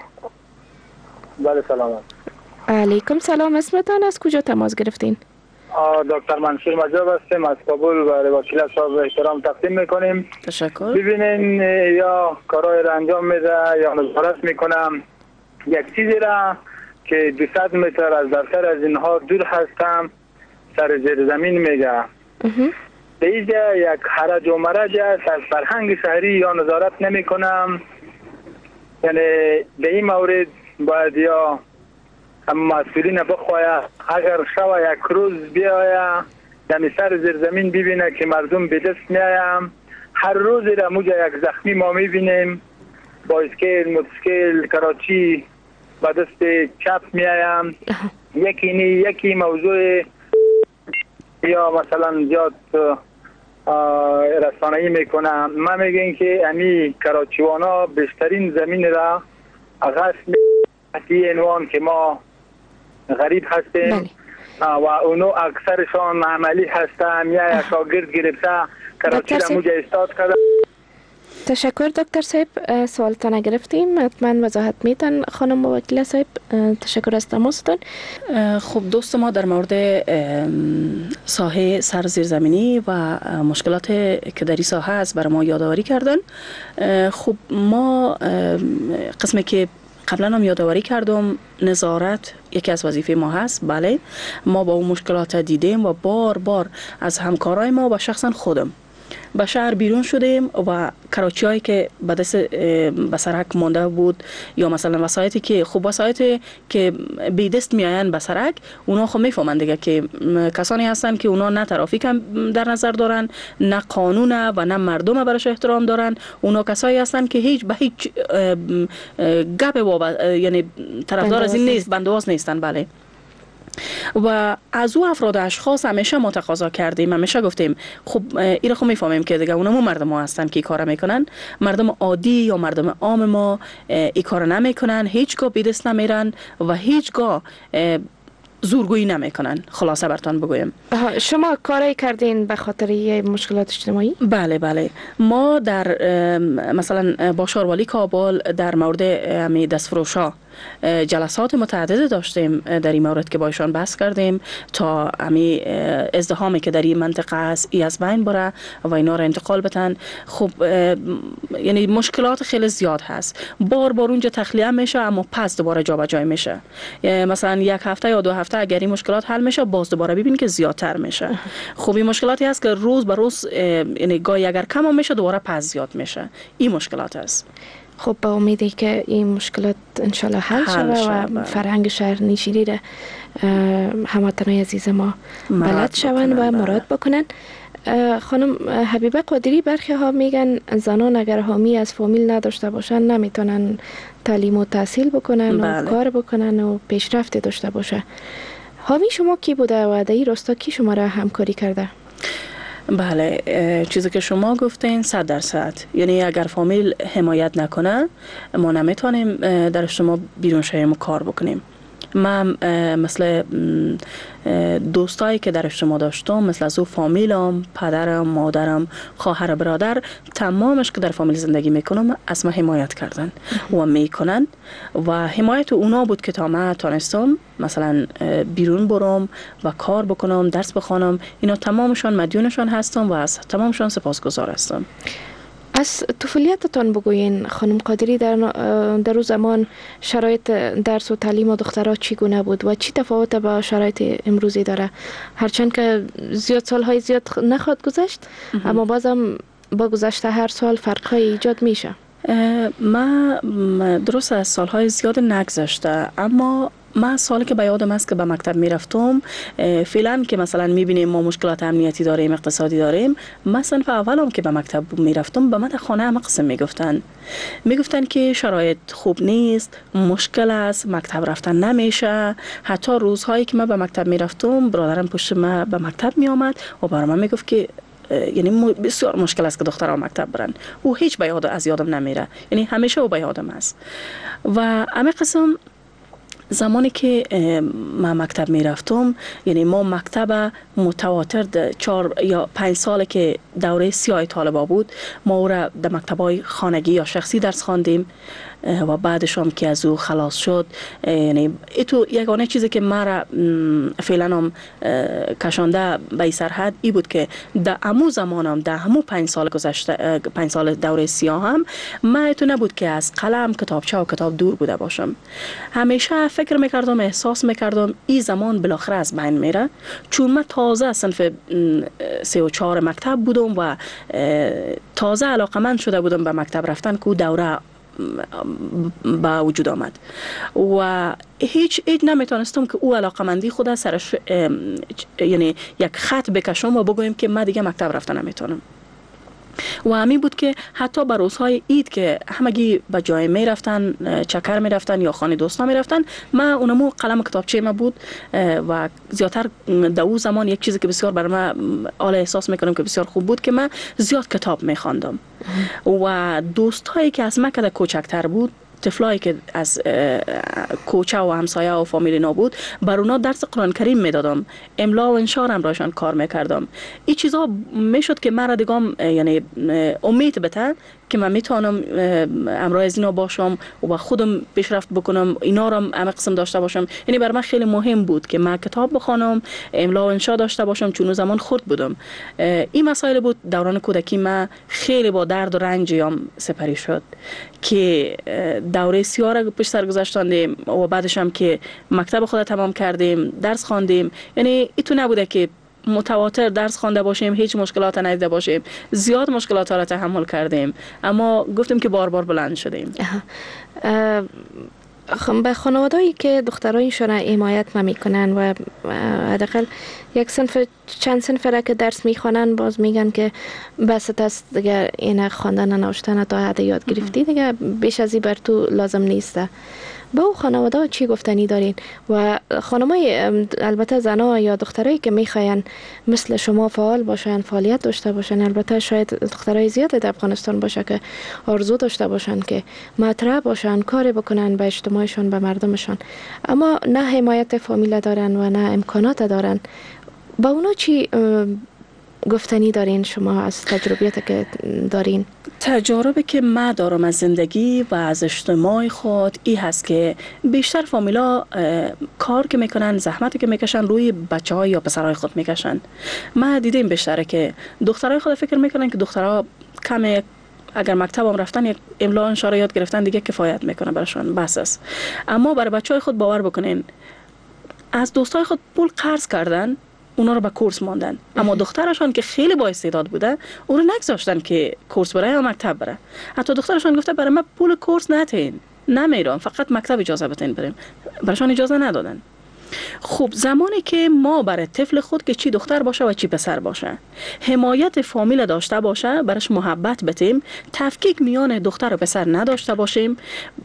بله سلام علیکم. سلام. اسمتان از کجا تماس گرفتین؟ دکتر منصور مجاب هستیم از کابل. برای وکیل صاحب احترام تقدیم میکنیم. تشکر. ببینین یا کارهای را انجام میده یا نظارت میکنم یک چیزی را که 200 متر از دفتر از اینها دور هستم سر زیر زمین میگه. به اینجا یک حرج و مرج است از فرهنگ شهری یا نظارت نمی کنم. یعنی به این مورد باید یا مسئولین بخواید اگر شو یک روز بیاید یعنی سر زیر زمین ببینه که مردم به دست میایم. هر روز را موجه یک زخمی ما میبینیم با اسکیل موتسکیل کراچی با دست چپ میایم. یکی موضوع یا مثلا زیاد رسانه‌ای میکنم. من میگم که امی کراچیوانا بیشترین زمین را غصب میکنند عنوان که ما غریب هستیم و اونو اکثرشان عملی هستن یا شاگرد گرفته کراچی را موجه استاد کرده. تشکر دکتر صاحب. سوالتان گرفتیم، حتما وضاحت میتن خانم با وکیل صاحب. تشکر از تماستان. خب دوست ما در مورد ساحه سرزیرزمینی و مشکلات که در این ساحه است برای ما یادآوری کردن. خب ما قسمی که قبلا هم یادآوری کردم، نظارت یکی از وظیفه ما هست. بله ما با اون مشکلات دیدیم و بار بار از همکارای ما و شخصا خودم به شهر بیرون شدیم و کراچی هایی که به دست به سرک مانده بود یا مثلا وسایتی که خب وسایتی که بی دست میآیند به سرک، اونا خب میفهمند دیگه که کسانی هستند که اونا نه ترافیک در نظر دارن، نه قانون و نه مردم برایش احترام دارن. اونا کسایی هستند که هیچ به هیچ گپ یعنی طرفدار از این نیست، بندواز نیستن. بله و از او افراد اشخاص همیشه ما تقاضا کردیم، همیشه گفتیم خب این خب میفهمیم که دیگه اونم مردم ها هستن که این کار میکنن. مردم عادی یا مردم عام ما این کار نمیکنن، هیچگاه بی دست نمیرن و هیچگاه زورگویی نمیکنن. خلاصه برتان بگویم. شما کاری کردین به خاطر مشکلات اجتماعی؟ بله بله. ما در مثلا با شاروالی کابل در مورد امی دستفروشا جلسات متعدد داشتیم در این مورد که با ایشان بحث کردیم تا امی ازدحامی که در این منطقه است ای از بین بره و اینا را انتقال بدن. خب یعنی مشکلات خیلی زیاد هست. بار بار اونجا تخلیه میشه اما پس دوباره جابجایی میشه. مثلا یک هفته یا 2 هفته اگر این مشکلات حل میشه باز دوباره ببین که زیادتر میشه. خب این مشکلاتی هست که روز به روز یعنی گاهی اگر کم میشه دوباره پس زیاد میشه. این مشکلات هست. خب با امیدی که این مشکلات انشالله حل شود و فرهنگ شهر نشینی را هموطنان عزیز ما بلد شوند و مراد بکنن. خانم حبیبه قادری برخی ها میگن زنان اگر حامی از فامیل نداشته باشن نمیتونن تعلیم و تحصیل بکنن و کار بکنن و پیشرفت داشته باشه. حامی شما کی بوده و در این راستا کی شما را همکاری کرده؟ بله، چیزی که شما گفتین 100%. یعنی اگر فامیل حمایت نکنه ما نمیتونیم در اجتماع بیرون شویم و کار بکنیم. من مثل دوستایی که در اجتماع داشتم، مثل از او فامیلم، پدرم، مادرم، خواهر، برادر، تمامش که در فامیل زندگی میکنم از من حمایت کردن و میکنن و حمایت اونا بود که تا من تانستم مثلا بیرون برم و کار بکنم، درس بخوانم. اینا تمامشان مدیونشان هستم و از تمامشان سپاسگزار هستم. از طفولیتتان بگوین خانم قادری، در اون زمان شرایط درس و تعلیم و دخترها چگونه بود و چی تفاوت با شرایط امروزی داره؟ هرچند که زیاد سالهای زیاد نخواهد گذشت اما بازم با گذشت هر سال فرقهای ایجاد میشه. ما درست از سالهای زیاد نگذشته، اما من سالی که به یادم است که به مکتب میرفتم، فعلا که مثلا میبینیم ما مشکلات امنیتی داریم، اقتصادی داریم، من صنف اولم که به مکتب میرفتم به من در خانه همه قسم میگفتن که شرایط خوب نیست، مشکل است، مکتب رفتن نمیشه. حتی روزهایی که من به مکتب میرفتم برادرم پشت من به مکتب میآمد و برای من میگفت که یعنی بسیار مشکل است که دخترها مکتب برن. او هیچ از یادم نمیره، یعنی همیشه او به یادم است. و همه قسم زمانی که من مکتب می رفتم، یعنی ما مکتب متواتر 4 یا 5 سال که دوره سیاه طالبا بود، ما او را در مکتب‌های خانگی یا شخصی درس خواندیم و بعدش هم که از او خلاص شد، یعنی ایتو یگانه چیزی که مرا فعلا هم کشانده به سرحد ای بود که در امو زمانم، در همو 5 سال گذشته، 5 سال دوره سیاه هم، من ایتو نبود که از قلم، کتابچه و کتاب دور بوده باشم. همیشه فکر میکردم، احساس میکردم این زمان بالاخره از بین میره، چون من تازه صنف 3 و 4 مکتب بودم و تازه علاقمند شده بودم به مکتب رفتن که دوره با وجود آمد و هیچ نمیتونستم که او علاقمندی خود سرش یعنی یک خط بکشم و بگویم که من دیگه مکتب رفتن نمیتونم. و همین بود که حتی به روزهای عید که همگی به جای می رفتن، چکر می رفتن یا خانه دوستا می رفتن، من اونمو قلم کتابچه ما بود و زیادتر در اون زمان یک چیزی که بسیار برای من حال احساس میکنم که بسیار خوب بود که من زیاد کتاب می خواندم و دوستایی که از من که کوچکتر بود، طفلایی که از کوچه و همسایه و فامیل اینا بود، بر اونا درس قرآن کریم میدادم، املا و انشارم راشان کار میکردم. این چیزا میشد که مرا دیگم یعنی امید بده که من میتونم امروز از اینا باشم و خودم پیشرفت بکنم، اینا رو هم قسم داشته باشم. یعنی برای من خیلی مهم بود که من کتاب بخونم، املا و انشا داشته باشم، چون اون زمان خرد بودم. این مسائل بود دوران کودکی من خیلی با درد و رنجم سپری شد که دوره سیاه را پشت سر گذاشتیم و بعدش هم که مکتب خود تمام کردیم، درس خواندیم. یعنی ایتو نبوده که متواتر درس خوانده باشیم، هیچ مشکلات ندیده باشیم، زیاد مشکلات را تحمل کردیم، اما گفتیم که بار بار بلند شدیم. به خانوادهایی که دخترایشان را حمایت نمیکنن و حداقل یک صنف چند صنف را که درس میخوانن باز میگن که بس است دیگه این خواندن نوشتن تا حد یاد گرفتی دیگه، بیش از این بر تو لازم نیسته. با او خانواده چی گفتنی دارین؟ و خانمای البته زنا یا دخترایی که میخواین مثل شما فعال باشن، فعالیت داشته باشن، البته شاید دخترای زیاد در افغانستان باشه که آرزو داشته باشن که مطرح باشن، کاری بکنن به اجتماعشان، به مردمشان، اما نه حمایت فامیل دارن و نه امکانات دارن، با اونا چی گفتنی دارین شما از تجربیات که دارین؟ تجربه که من دارم از زندگی و از اجتماع خود این هست که بیشتر فامیلا کار که میکنن، زحمتی که میکشن روی بچه های یا پسرهای خود میکشن. من دیدیم بیشتره که دخترهای خود فکر میکنن که دخترها کم اگر مکتب هم رفتن یک املا انشاره یاد گرفتن دیگه کفایت میکنه براشون، بس است. اما برای بچه های خود باور بکنین، از دوستای خود پول قرض کردن، اونا رو به کورس ماندن، اما دخترشان که خیلی با استعداد بوده اون رو نگذاشتن که کورس بره یا مکتب بره. حتی دخترشان گفته برای من پول کورس نتین، نمیرم، فقط مکتب اجازه بتین بریم، براشان اجازه ندادن. خب زمانی که ما برای طفل خود که چی دختر باشه و چی پسر باشه حمایت فامیل داشته باشه، براش محبت بتیم، تفکیک میان دختر و پسر نداشته باشیم،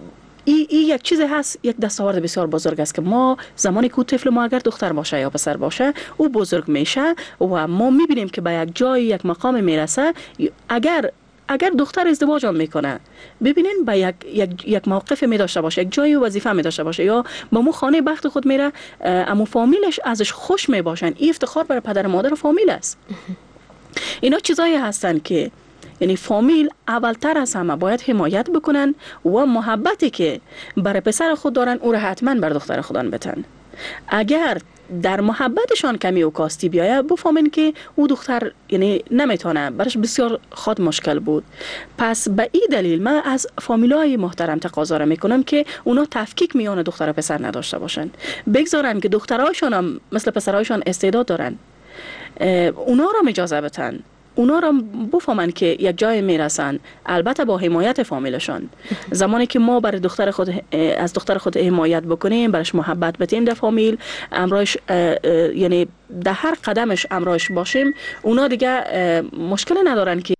این یک چیز هست، یک دستاورد بسیار بزرگ است که ما زمانی که طفل ما اگر دختر باشه یا پسر باشه او بزرگ میشه و ما میبینیم که به یک جای یک مقام میرسه. اگر دختر ازدواج هم میکنه ببینین به یک موقف می داشته باشه، یک جای وظیفه می داشته باشه یا با مو خانه بخت خود میره، اما فامیلش ازش خوش می باشن، این افتخار برای پدر مادر و فامیل است. اینا چیزایی هستن که یعنی فامیل اولتر از همه باید حمایت بکنن و محبتی که برای پسر خود دارن او را حتما بر دختر خودان بتن. اگر در محبتشان کمی و کاستی بیایه بفهمین که او دختر یعنی نمیتونه، برش بسیار خود مشکل بود. پس به این دلیل من از فامیلای محترم تقاضا میکنم که اونا تفکیک میان دختر و پسر نداشته باشن، بگذارن که دخترایشان هم مثل پسرایشان استعداد دارن، اونا را اجازه بدن، اونا را بفهمن که یک جای میرسن، البته با حمایت فامیلشان. زمانی که ما برای دختر خود از دختر خود حمایت بکنیم، برش محبت بتیم در فامیل، امرایش یعنی در هر قدمش امرایش باشیم، اونا دیگه مشکل ندارن که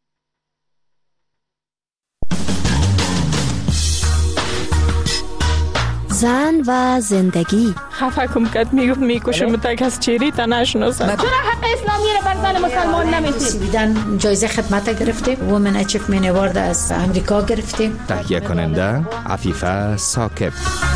زن و زندگی. خفه کم کد میگفت میکشم تک از چیری تا نشناسم. چرا حق اسلامی رو بر زن مسلمان نمیدید؟ سویدن جایزه خدمت گرفتیم، وومن اچیومنت اوارد از امریکا گرفتیم. تهیه کننده عفیفه ثاقب.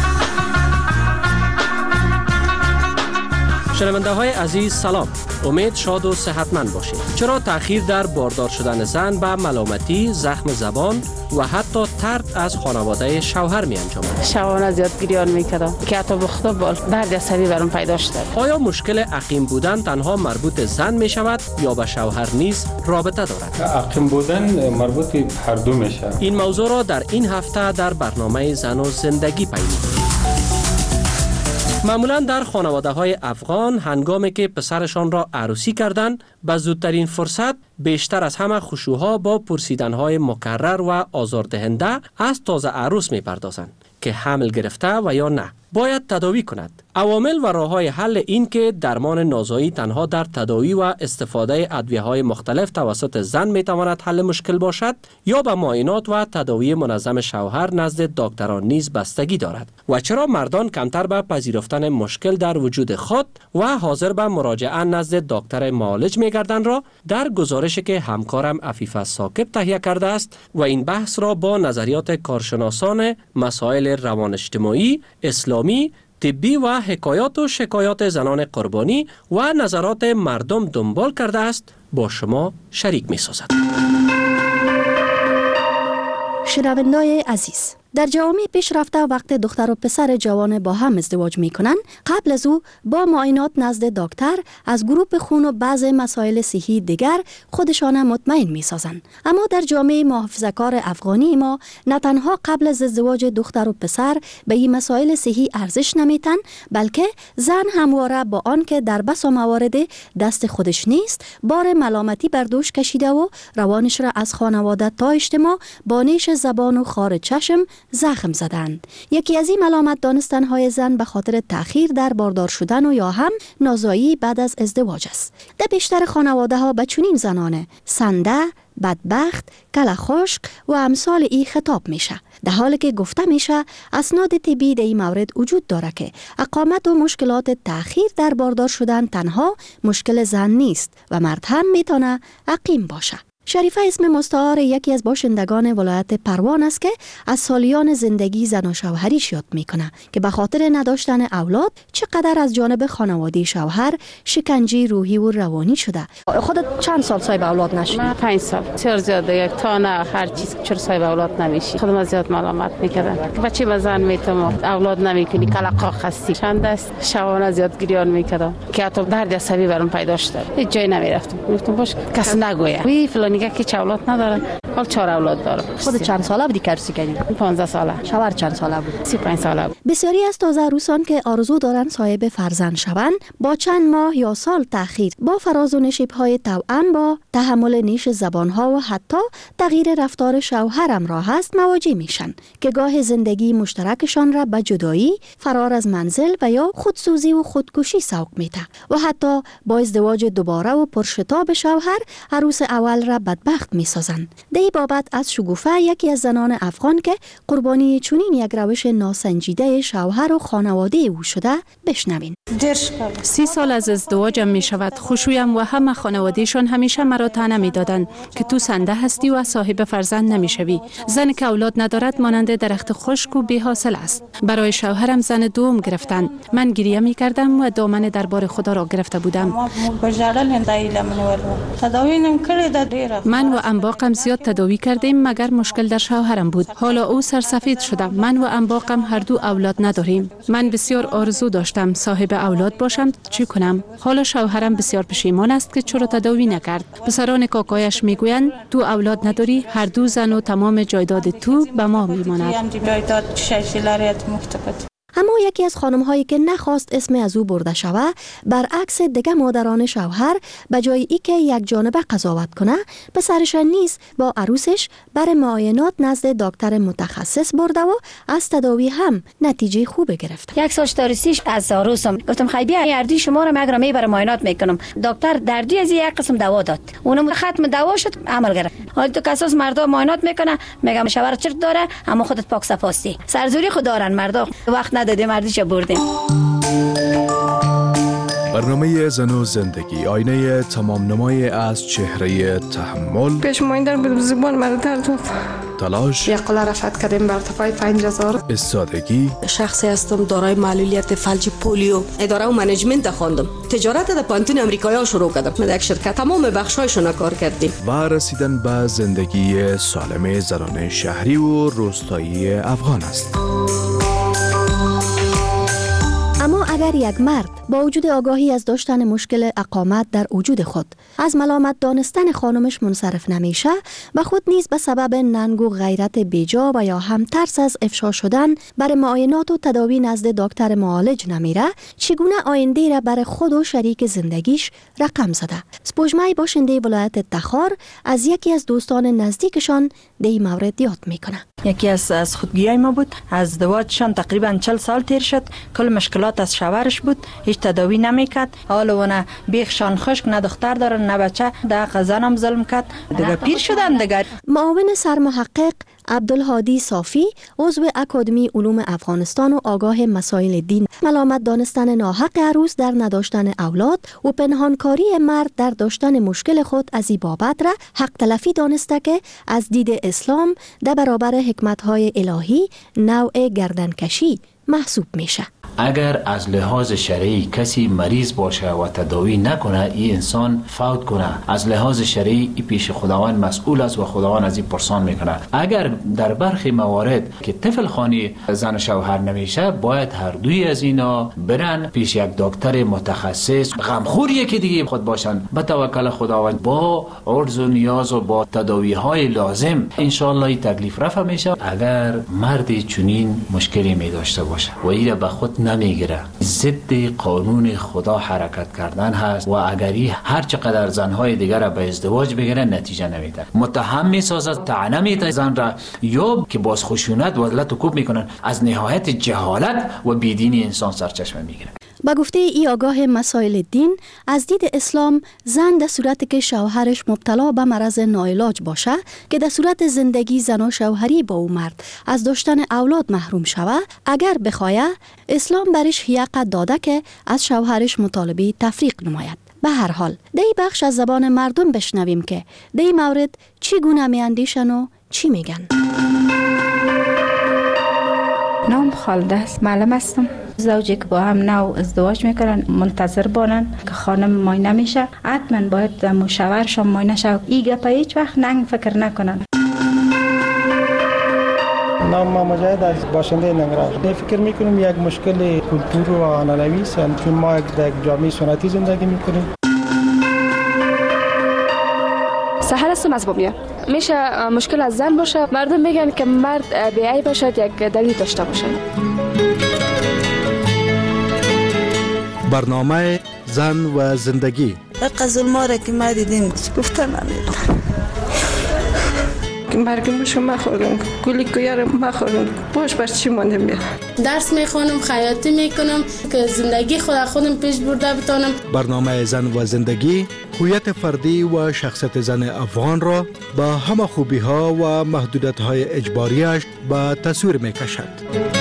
شنونده های عزیز سلام، امید شاد و صحتمند باشید. چرا تأخیر در باردار شدن زن به ملامتی، زخم زبان و حتی طرد از خانواده شوهر می انجامد؟ شوهر زیاد گریان میکردم که حتی بخدا درد عصبی برام پیدا شد. آیا مشکل عقیم بودن تنها مربوط زن می شود یا به شوهر نیز رابطه دارد؟ عقیم بودن مربوط هر دو میشه. این موضوع را در این هفته در برنامه زن و زندگی پیدا کنید. معمولا در خانواده های افغان هنگامی که پسرشان را عروسی کردن، به زودترین فرصت بیشتر از همه خشوها با پرسیدن های مکرر و آزاردهنده از تازه عروس می پردازند که حمل گرفته و یا نه، باید تداوی کند. عوامل و راه‌های حل این که درمان نازایی تنها در تداوی و استفاده ادویه‌های مختلف توسط زن می‌تواند حل مشکل باشد یا به معاینات و تداوی منظم شوهر نزد دکتران نیز بستگی دارد و چرا مردان کمتر به پذیرفتن مشکل در وجود خود و حاضر به مراجعه نزد دکتر معالج می‌گردند را در گزارشی که همکارم عفیفه ثاقب تهیه کرده است و این بحث را با نظریات کارشناسان مسائل روان اجتماعی، اسلامی، طبی و حکایات و شکایات زنان قربانی و نظرات مردم دنبال کرده است با شما شریک می سازد. شنونده‌های عزیز، در جوامع پیشرفته وقت دختر و پسر جوان با هم ازدواج میکنن، قبل از او با معاینات نزد دکتر از گروپ خون و بعض مسائل صحی دیگر خودشان مطمئن میسازند. اما در جامعه محافظه‌کار افغانی ما نه تنها قبل از ازدواج دختر و پسر به این مسائل صحی ارزش نمیتن، بلکه زن همواره با آن که در بسا موارد دست خودش نیست، بار ملامتی بر دوش کشیده و روانش را از خانواده تا اجتماع با نیش زبان و خار چشم زخم زدند. یکی از این ملامت دانستن‌های زن به خاطر تأخیر در باردار شدن و یا هم نازایی بعد از ازدواج است. در بیشتر خانواده‌ها به چنین زنانه سنده، بدبخت، کله خشک و امثال ای خطاب میشه، در حالی که گفته میشه اسناد طبی در این مورد وجود داره که اقامت و مشکلات تأخیر در باردار شدن تنها مشکل زن نیست و مرد هم میتونه عقیم باشه. شریفه اسم مستعار یکی از باشندگان ولایت پروان است که از سالیان زندگی زن و شوهریش یاد میکنه که به خاطر نداشتن اولاد چقدر از جانب خانواده شوهر شکنجه روحی و روانی شده. خودت چند سال صاحب اولاد نشی؟ من 5 سال. چرا زیاده یک تا نه هر چیز چرا صاحب اولاد نمیشی؟ خودم زیاد ملامت میکردم. بچه بزن میتم اولاد نمیکنی کلاقا خستی. چند است شوانه زیاد گریان میکردم که حتی درد عصبی برام پیدا شد. هیچ جای نمیرفتم. گفتم باش کس نگویه. وی فلانیگه که چه اولاد نداره. حال 4 اولاد دارم. خودت چند ساله بودی عروسی کردی؟ 15 ساله. شوهر چند ساله بود؟ 35 ساله بود. بسیاری از تازه عروسان که آرزو دارن صاحب فرزند شوند با چند ماه یا سال تأخیر با فراز و نشیب‌های توأم با تحمل نیش زبان‌ها و حتی تغییر رفتار شوهر همراه است مواجه میشن که گاه زندگی مشترکشان را به جدایی، فرار از منزل و یا خودسوزی و خودکشی سوق میده و حتی با ازدواج دوباره و پرشتاب شوهر عروس اول را بدبخت میسازند. در این بابت از شگوفه یکی از زنان افغان که قربانی چنین یک روش ناسنجیده شوهر و خانواده او شده بشنوین. 30 سال از ازدواجم می شود. خوشویم و همه خانوادهشان همیشه مرا طعنه می دادند که تو سنده هستی و صاحب فرزند نمی شوی. زن که اولاد ندارد مانند درخت خشک و بی حاصل است. برای شوهرم زن دوم گرفتند. من گریه می کردم و دامن دربار خدا را گرفته بودم. من و انباقم زیاد تداوی کردیم مگر مشکل در شوهرم بود. حالا او سرسفید شده. من و انباقم هر دو اولاد نداریم. من بسیار آرزو داشتم صاحب اولاد باشم. چی کنم؟ حالا شوهرم بسیار پشیمان است که چرا تداوی نکرد. پسران کاکایش میگویند تو اولاد نداری، هر دو زن و تمام جایداد تو به ما میماند. اما یکی از خانم هایی که نخواست اسم از او برده شود، برعکس دیگه مادران شوهر به جای ای که یک جانبه قضاوت کنه، پسرش نیز با عروسش برای معاینات نزد دکتر متخصص برده و از تداوی هم نتیجه خوب گرفت. یک سال تاریسیش از عروسم گفتم خیلی بیا اردی شما رو مگر میبرم معاینات میکنم. دکتر دردی از یک قسم دوا داد. اونم ختم دوا شد عمل گرفت. حالا تو کساس مردا معاینات میکنه، میگم شوهر چرت داره اما خودت پاک صفاستی. سرزوری خود دارن مردا. وقت ندادیم مردیش بردیم. برنامه زن و زندگی، آینه تمام نمای از چهره تحمل، پیشمایندن بود زبان مرا درد داد، تلاش، یقلا رفت کردیم بر ارتفاع 5000. استادگی. شخصی هستم دارای معلولیت فلج پولیو. اداره و منیجمنت خواندم. تجارت در پانتون امریکایی شروع کردم. در یک شرکت تمام بخشایشون کار کردیم. و رسیدن به زندگی سالم زنان شهری و روستایی افغان است. اما اگر یک مرد با وجود آگاهی از داشتن مشکل اقامت در وجود خود از ملامت دانستن خانمش منصرف نمیشه و خود نیز به سبب ننگ و غیرت بیجا و یا هم ترس از افشا شدن برای معاینات و تداوی نزد دکتر معالج نمیره، چگونه آینده را برای خود و شریک زندگیش رقم زده؟ سپوجمای باشنده ولایت تخار از یکی از دوستان نزدیکشان در این مورد یاد میکنه. یکی از خودگیای ما بود. از ازدواجشان تقریبا 40 سال تیر شد. کل مشکلات از شوهرش بود، هیچ تداوی نمیکرد. حالا نه بیخشان خشک، نه دختر دارن نه بچه. در قزنم ظلم کرد دیگه، پیر شدن دیگه. معاون سرمحقق عبدالهادی صافی عضو اکادمی علوم افغانستان و آگاه مسائل دین، ملامت دانستن ناحق عروس در نداشتن اولاد و پنهانکاری مرد در داشتن مشکل خود از این بابت را حق تلفی دانسته که از دید اسلام در برابر حکمت‌های الهی نوع گردنکشی محسوب میشه. اگر از لحاظ شرعی کسی مریض باشه و تداوی نکنه، این انسان فوت کنه، از لحاظ شرعی این پیش خداوند مسئول است و خداوند از این پرسان میکنه. اگر در برخی موارد که طفل خوانی زن و شوهر نمیشه، باید هر دوی از اینا برن پیش یک دکتر متخصص، غمخور یکی دیگه خود باشن، به توکل خداوند با عرض و نیاز و با تداوی های لازم ان شاء الله این تکلیف رفع میشه. اگر مرد چنین مشکلی می داشته باشه و این به خود نمیگیره، ضد قانون خدا حرکت کردن هست و اگری هر چقدر زنهای دیگر را به ازدواج بگیره نتیجه نمیده، متهم میسازد، طعنه میده زن را، یا که باز خشونت و ذلت و کوب میکنن. از نهایت جهالت و بیدینی انسان سرچشمه میگیره. با گفته ای آگاه مسائل دین، از دید اسلام زن در صورتی که شوهرش مبتلا به مرض ناعلاج باشه که در صورت زندگی زن و شوهری با او مرد از داشتن اولاد محروم شوه، اگر بخواه اسلام برش حق داده که از شوهرش مطالبه تفریق نماید. به هر حال دی بخش از زبان مردم بشنویم که دی مورد چی گونه میاندیشن و چی میگن. نام خالده است. معلم هستم. زوجی که با هم نو ازدواج میکنن منتظر بانن که خانم معاینه میشه، حتما باید مشاورشان معاینه شد. این گپا هیچ وقت ننگ فکر نکنن. نام ما مجاهد از باشنده ننگرهار. فکر میکنم یک مشکل کلتور و عنعنوی است، چون ما در جامعه سنتی زندگی میکنیم. سحر هستم از بامیان. میشه مشکل از زن باشه، مردم میگن که مرد بی‌عیب باشد، یک دلیل داشته باشه. برنامه زن و زندگی. حق ظلما را که ما دیدیم گفتن نمیدونم. مرگمشو مخوردم، گلی کویار مخوردم، باش بر چی مانده میاد. درس میخونم، خیاطی میکنم که زندگی خودم پیش برده بتانم. برنامه زن و زندگی هویت فردی و شخصیت زن افغان را با همه خوبی ها و محدودیت های اجباریش به تصویر میکشد.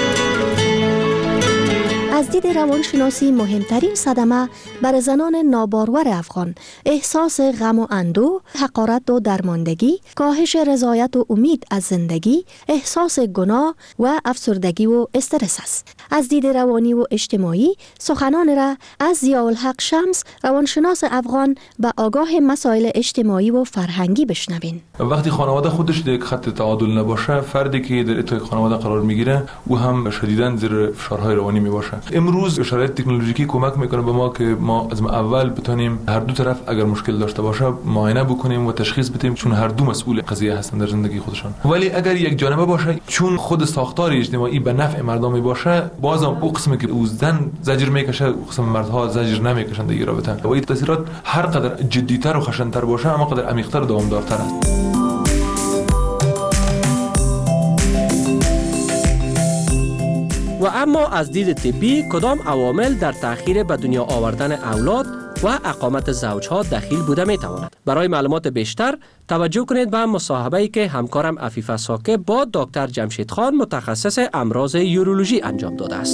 از دید روانشناسی مهمترین صدمه بر زنان نابارور افغان احساس غم و اندوه، حقارت و درماندگی، کاهش رضایت و امید از زندگی، احساس گناه و افسردگی و استرس است. از دید روانی و اجتماعی سخنان را از ضیاءالحق شمس روانشناس افغان به آگاه مسائل اجتماعی و فرهنگی بشنوین. وقتی خانواده خودش در خط تعادل نباشه، فردی که در اتای خانواده قرار میگیره او هم شدیداً زیر فشارهای روانی میباشه. امروز شرایط تکنولوژیکی کمک میکنه به ما که ما از اول بتونیم هر دو طرف اگر مشکل داشته باشه معاینه بکنیم و تشخیص بدیم، چون هر دو مسئول قضیه هستن در زندگی خودشان. ولی اگر یک جانبه باشه، چون خود ساختار اجتماعی به نفع مردم باشه، بازم او قسمی که او زن زجر میکشه، قسم مردها زجر نمیکشن در این رابطه. و این تاثیرات هر قدر جدی‌تر و خشن‌تر باشه، اما قدر عمیق‌تر و دوامدارتر است. و اما از دید طبی کدام عوامل در تأخیر به دنیا آوردن اولاد و اقامت زوجها دخیل بوده می تواند؟ برای معلومات بیشتر توجه کنید به مصاحبه‌ای که همکارم عفیفه ساکب با دکتر جمشید خان متخصص امراض یورولوژی انجام داده است.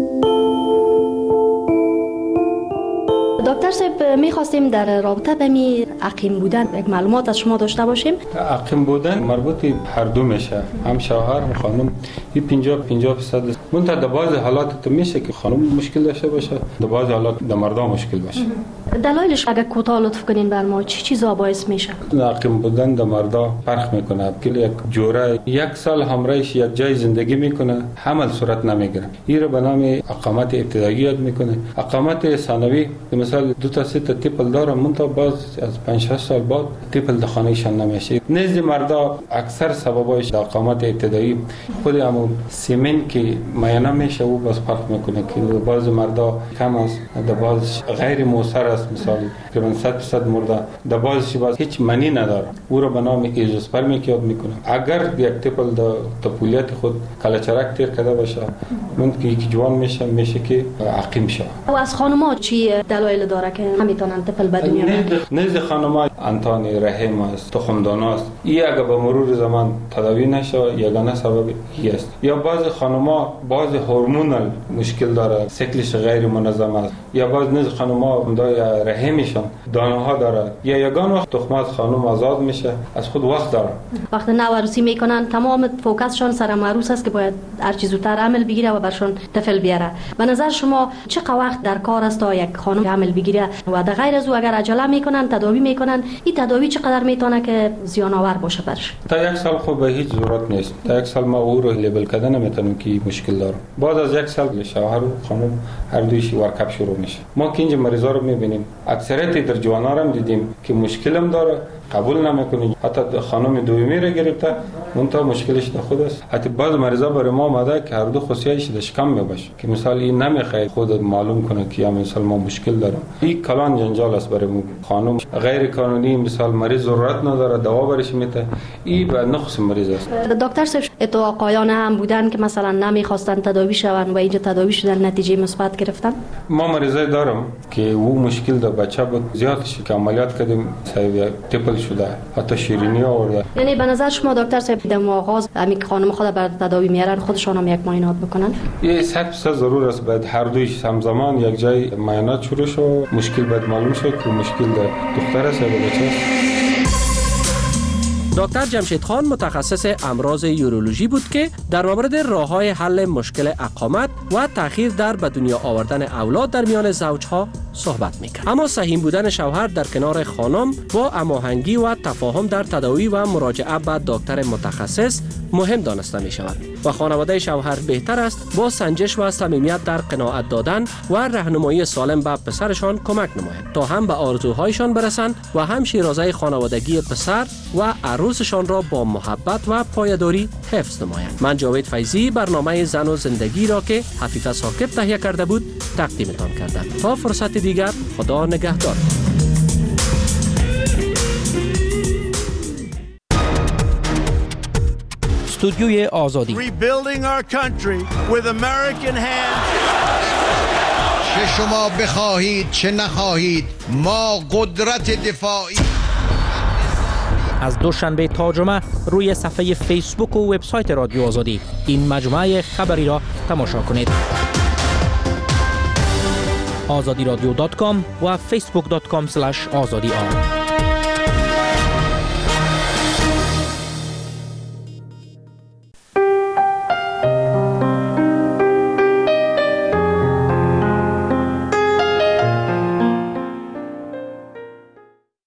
دکتر صاحب، می‌خواستیم در رابطه به عقیم بودن یک معلومات از شما داشته باشیم. عقیم بودن مربوط به هر دو میشه، هم شوهر هم خانم. این 50% منتها در بعض حالات تو میشه که خانم مشکل داشته باشه، در بعض حالات در مرد مشکل باشه. دلایلش اگه کوتاه لطف کنین بر ما چی چیزا باعث میشه؟ عقیم بودن در مردا فرق میکنه. کلی یک جوره یک سال همراهش یک جای زندگی میکنه، حمل صورت نمیگیره. این رو به نام اقامت ابتدایی یاد میکنه. اقامت ثانوی مثلا 2 تا 3 تا تیپل داره، منتها باز از 5-6 سال بعد تیپل در خانهشان نمیشه. نزد مردا اکثر سببایش در اقامت ابتدایی خود همون سیمن که معاینه میشه و باز فرق میکنه که بعض مردا کم است، در بعض غیر موثر است. مثلا تقریبا 100% مرده در بعضش باز هیچ معنی نداره. او رو به نام ایزوسپرمی یاد میکنه. اگر یک تیپل در طفولیت خود کلچرک تیر کرده باشه، ممکنه که جوان میشه که عقیم شه. و از خانم‌ها چی دلایل داره که نمیتونن طفل به دنیا بیارن؟ نزد خانم‌ها انتان رحم است، تخمدان است. این اگر به مرور زمان تداوی نشه یگانه سبب است. یا بعض خانم‌ها بعض هورمونال مشکل داره، سیکلش غیر منظم است. یا بعض نزد خانم‌ها دای رحمشون دانه‌ها داره. یا یگان وقت تخم از خانم آزاد میشه، از خود وقت داره. وقتی نو عروسی میکنن تمام فوکسشون سر عروس است که باید هر چیز زودتر عمل بگیره و برشون طفل بیاره. به نظر شما چقدر وقت در کار است تا یک خانم عمل بگیره و در غیر از او اگر عجله میکنن تداوی میکنن، این تداوی چقدر میتونه که زیان آور باشه برش؟ تا 1 سال خب به هیچ ضرورت نیست. تا 1 سال ما او رو لیبل کردن نمیتونیم که مشکل داره. بعد از 1 سال شوهر و خانم هر دویش ورکاپ شروع میشه. ما که اینجا مریضا رو میبینیم، اکثریت در جوانا رو دیدیم که مشکلم داره، قبول نمیکنه. حتی خانم دومی رو گرفته، منتها مشکلش در خود است. حتی بعض مریضا برای ما اومده که هر دو خصوصیاتش داشت کم میباشه، که مثلا این نمیخواد خود معلوم کنه که یا مثلا ما مشکل دارم. این کلان جنجال است برای ما. خانم غیر قانونی مثلا مریض ضرورت نداره دوا برش میته، این به نقص مریض است. دکتر صاحب، تو آقایان هم بودن که مثلا نمیخواستن تداوی شون و اینجا تداوی شدن نتیجه مثبت گرفتن؟ ما مریضای دارم که او مشکل داره، بچه بود زیادش که عملیات کردیم صاحب تیپل شده، حتی شیرینی آورده. یعنی به نظر شما دکتر صاحب در آغاز همین خانم خود بر تداوی میارن خودشون هم یک معاینات بکنن؟ یه 100% ضرور است. باید هر دویش همزمان یک جای معاینات شروع شو، مشکل باید معلوم شد که مشکل دختر است یا بچه است. دکتر جمشید خان متخصص امراض یورولوژی بود که در مورد راه‌های حل مشکل اقامت و تأخیر در به دنیا آوردن اولاد در میان زوجها صحبت می‌کرد. اما سهیم بودن شوهر در کنار خانم با هماهنگی و تفاهم در تداوی و مراجعه به دکتر متخصص مهم دانسته می‌شود و خانواده شوهر بهتر است با سنجش و صمیمیت در قناعت دادن و راهنمایی سالم به پسرشان کمک نمایند تا هم به آرزوهایشان برسند و هم شیرازه خانوادگی پسر و عروسشان را با محبت و پایداری حفظ نمایند. من جاوید فیضی برنامه زن و زندگی را که عفیفه ساکب تهیه کرده بود تقدیمتان کردم. تا فرصت دیگر، خدا نگهدار. استودیوی آزادی. Rebuilding our country with American hands. چه شما بخواهید چه نخواهید ما قدرت دفاعی. از دوشنبه تا جمعه روی صفحه فیسبوک و وبسایت رادیو آزادی این مجموعه خبری را تماشا کنید. azadiradyo.com و facebook.com/azadi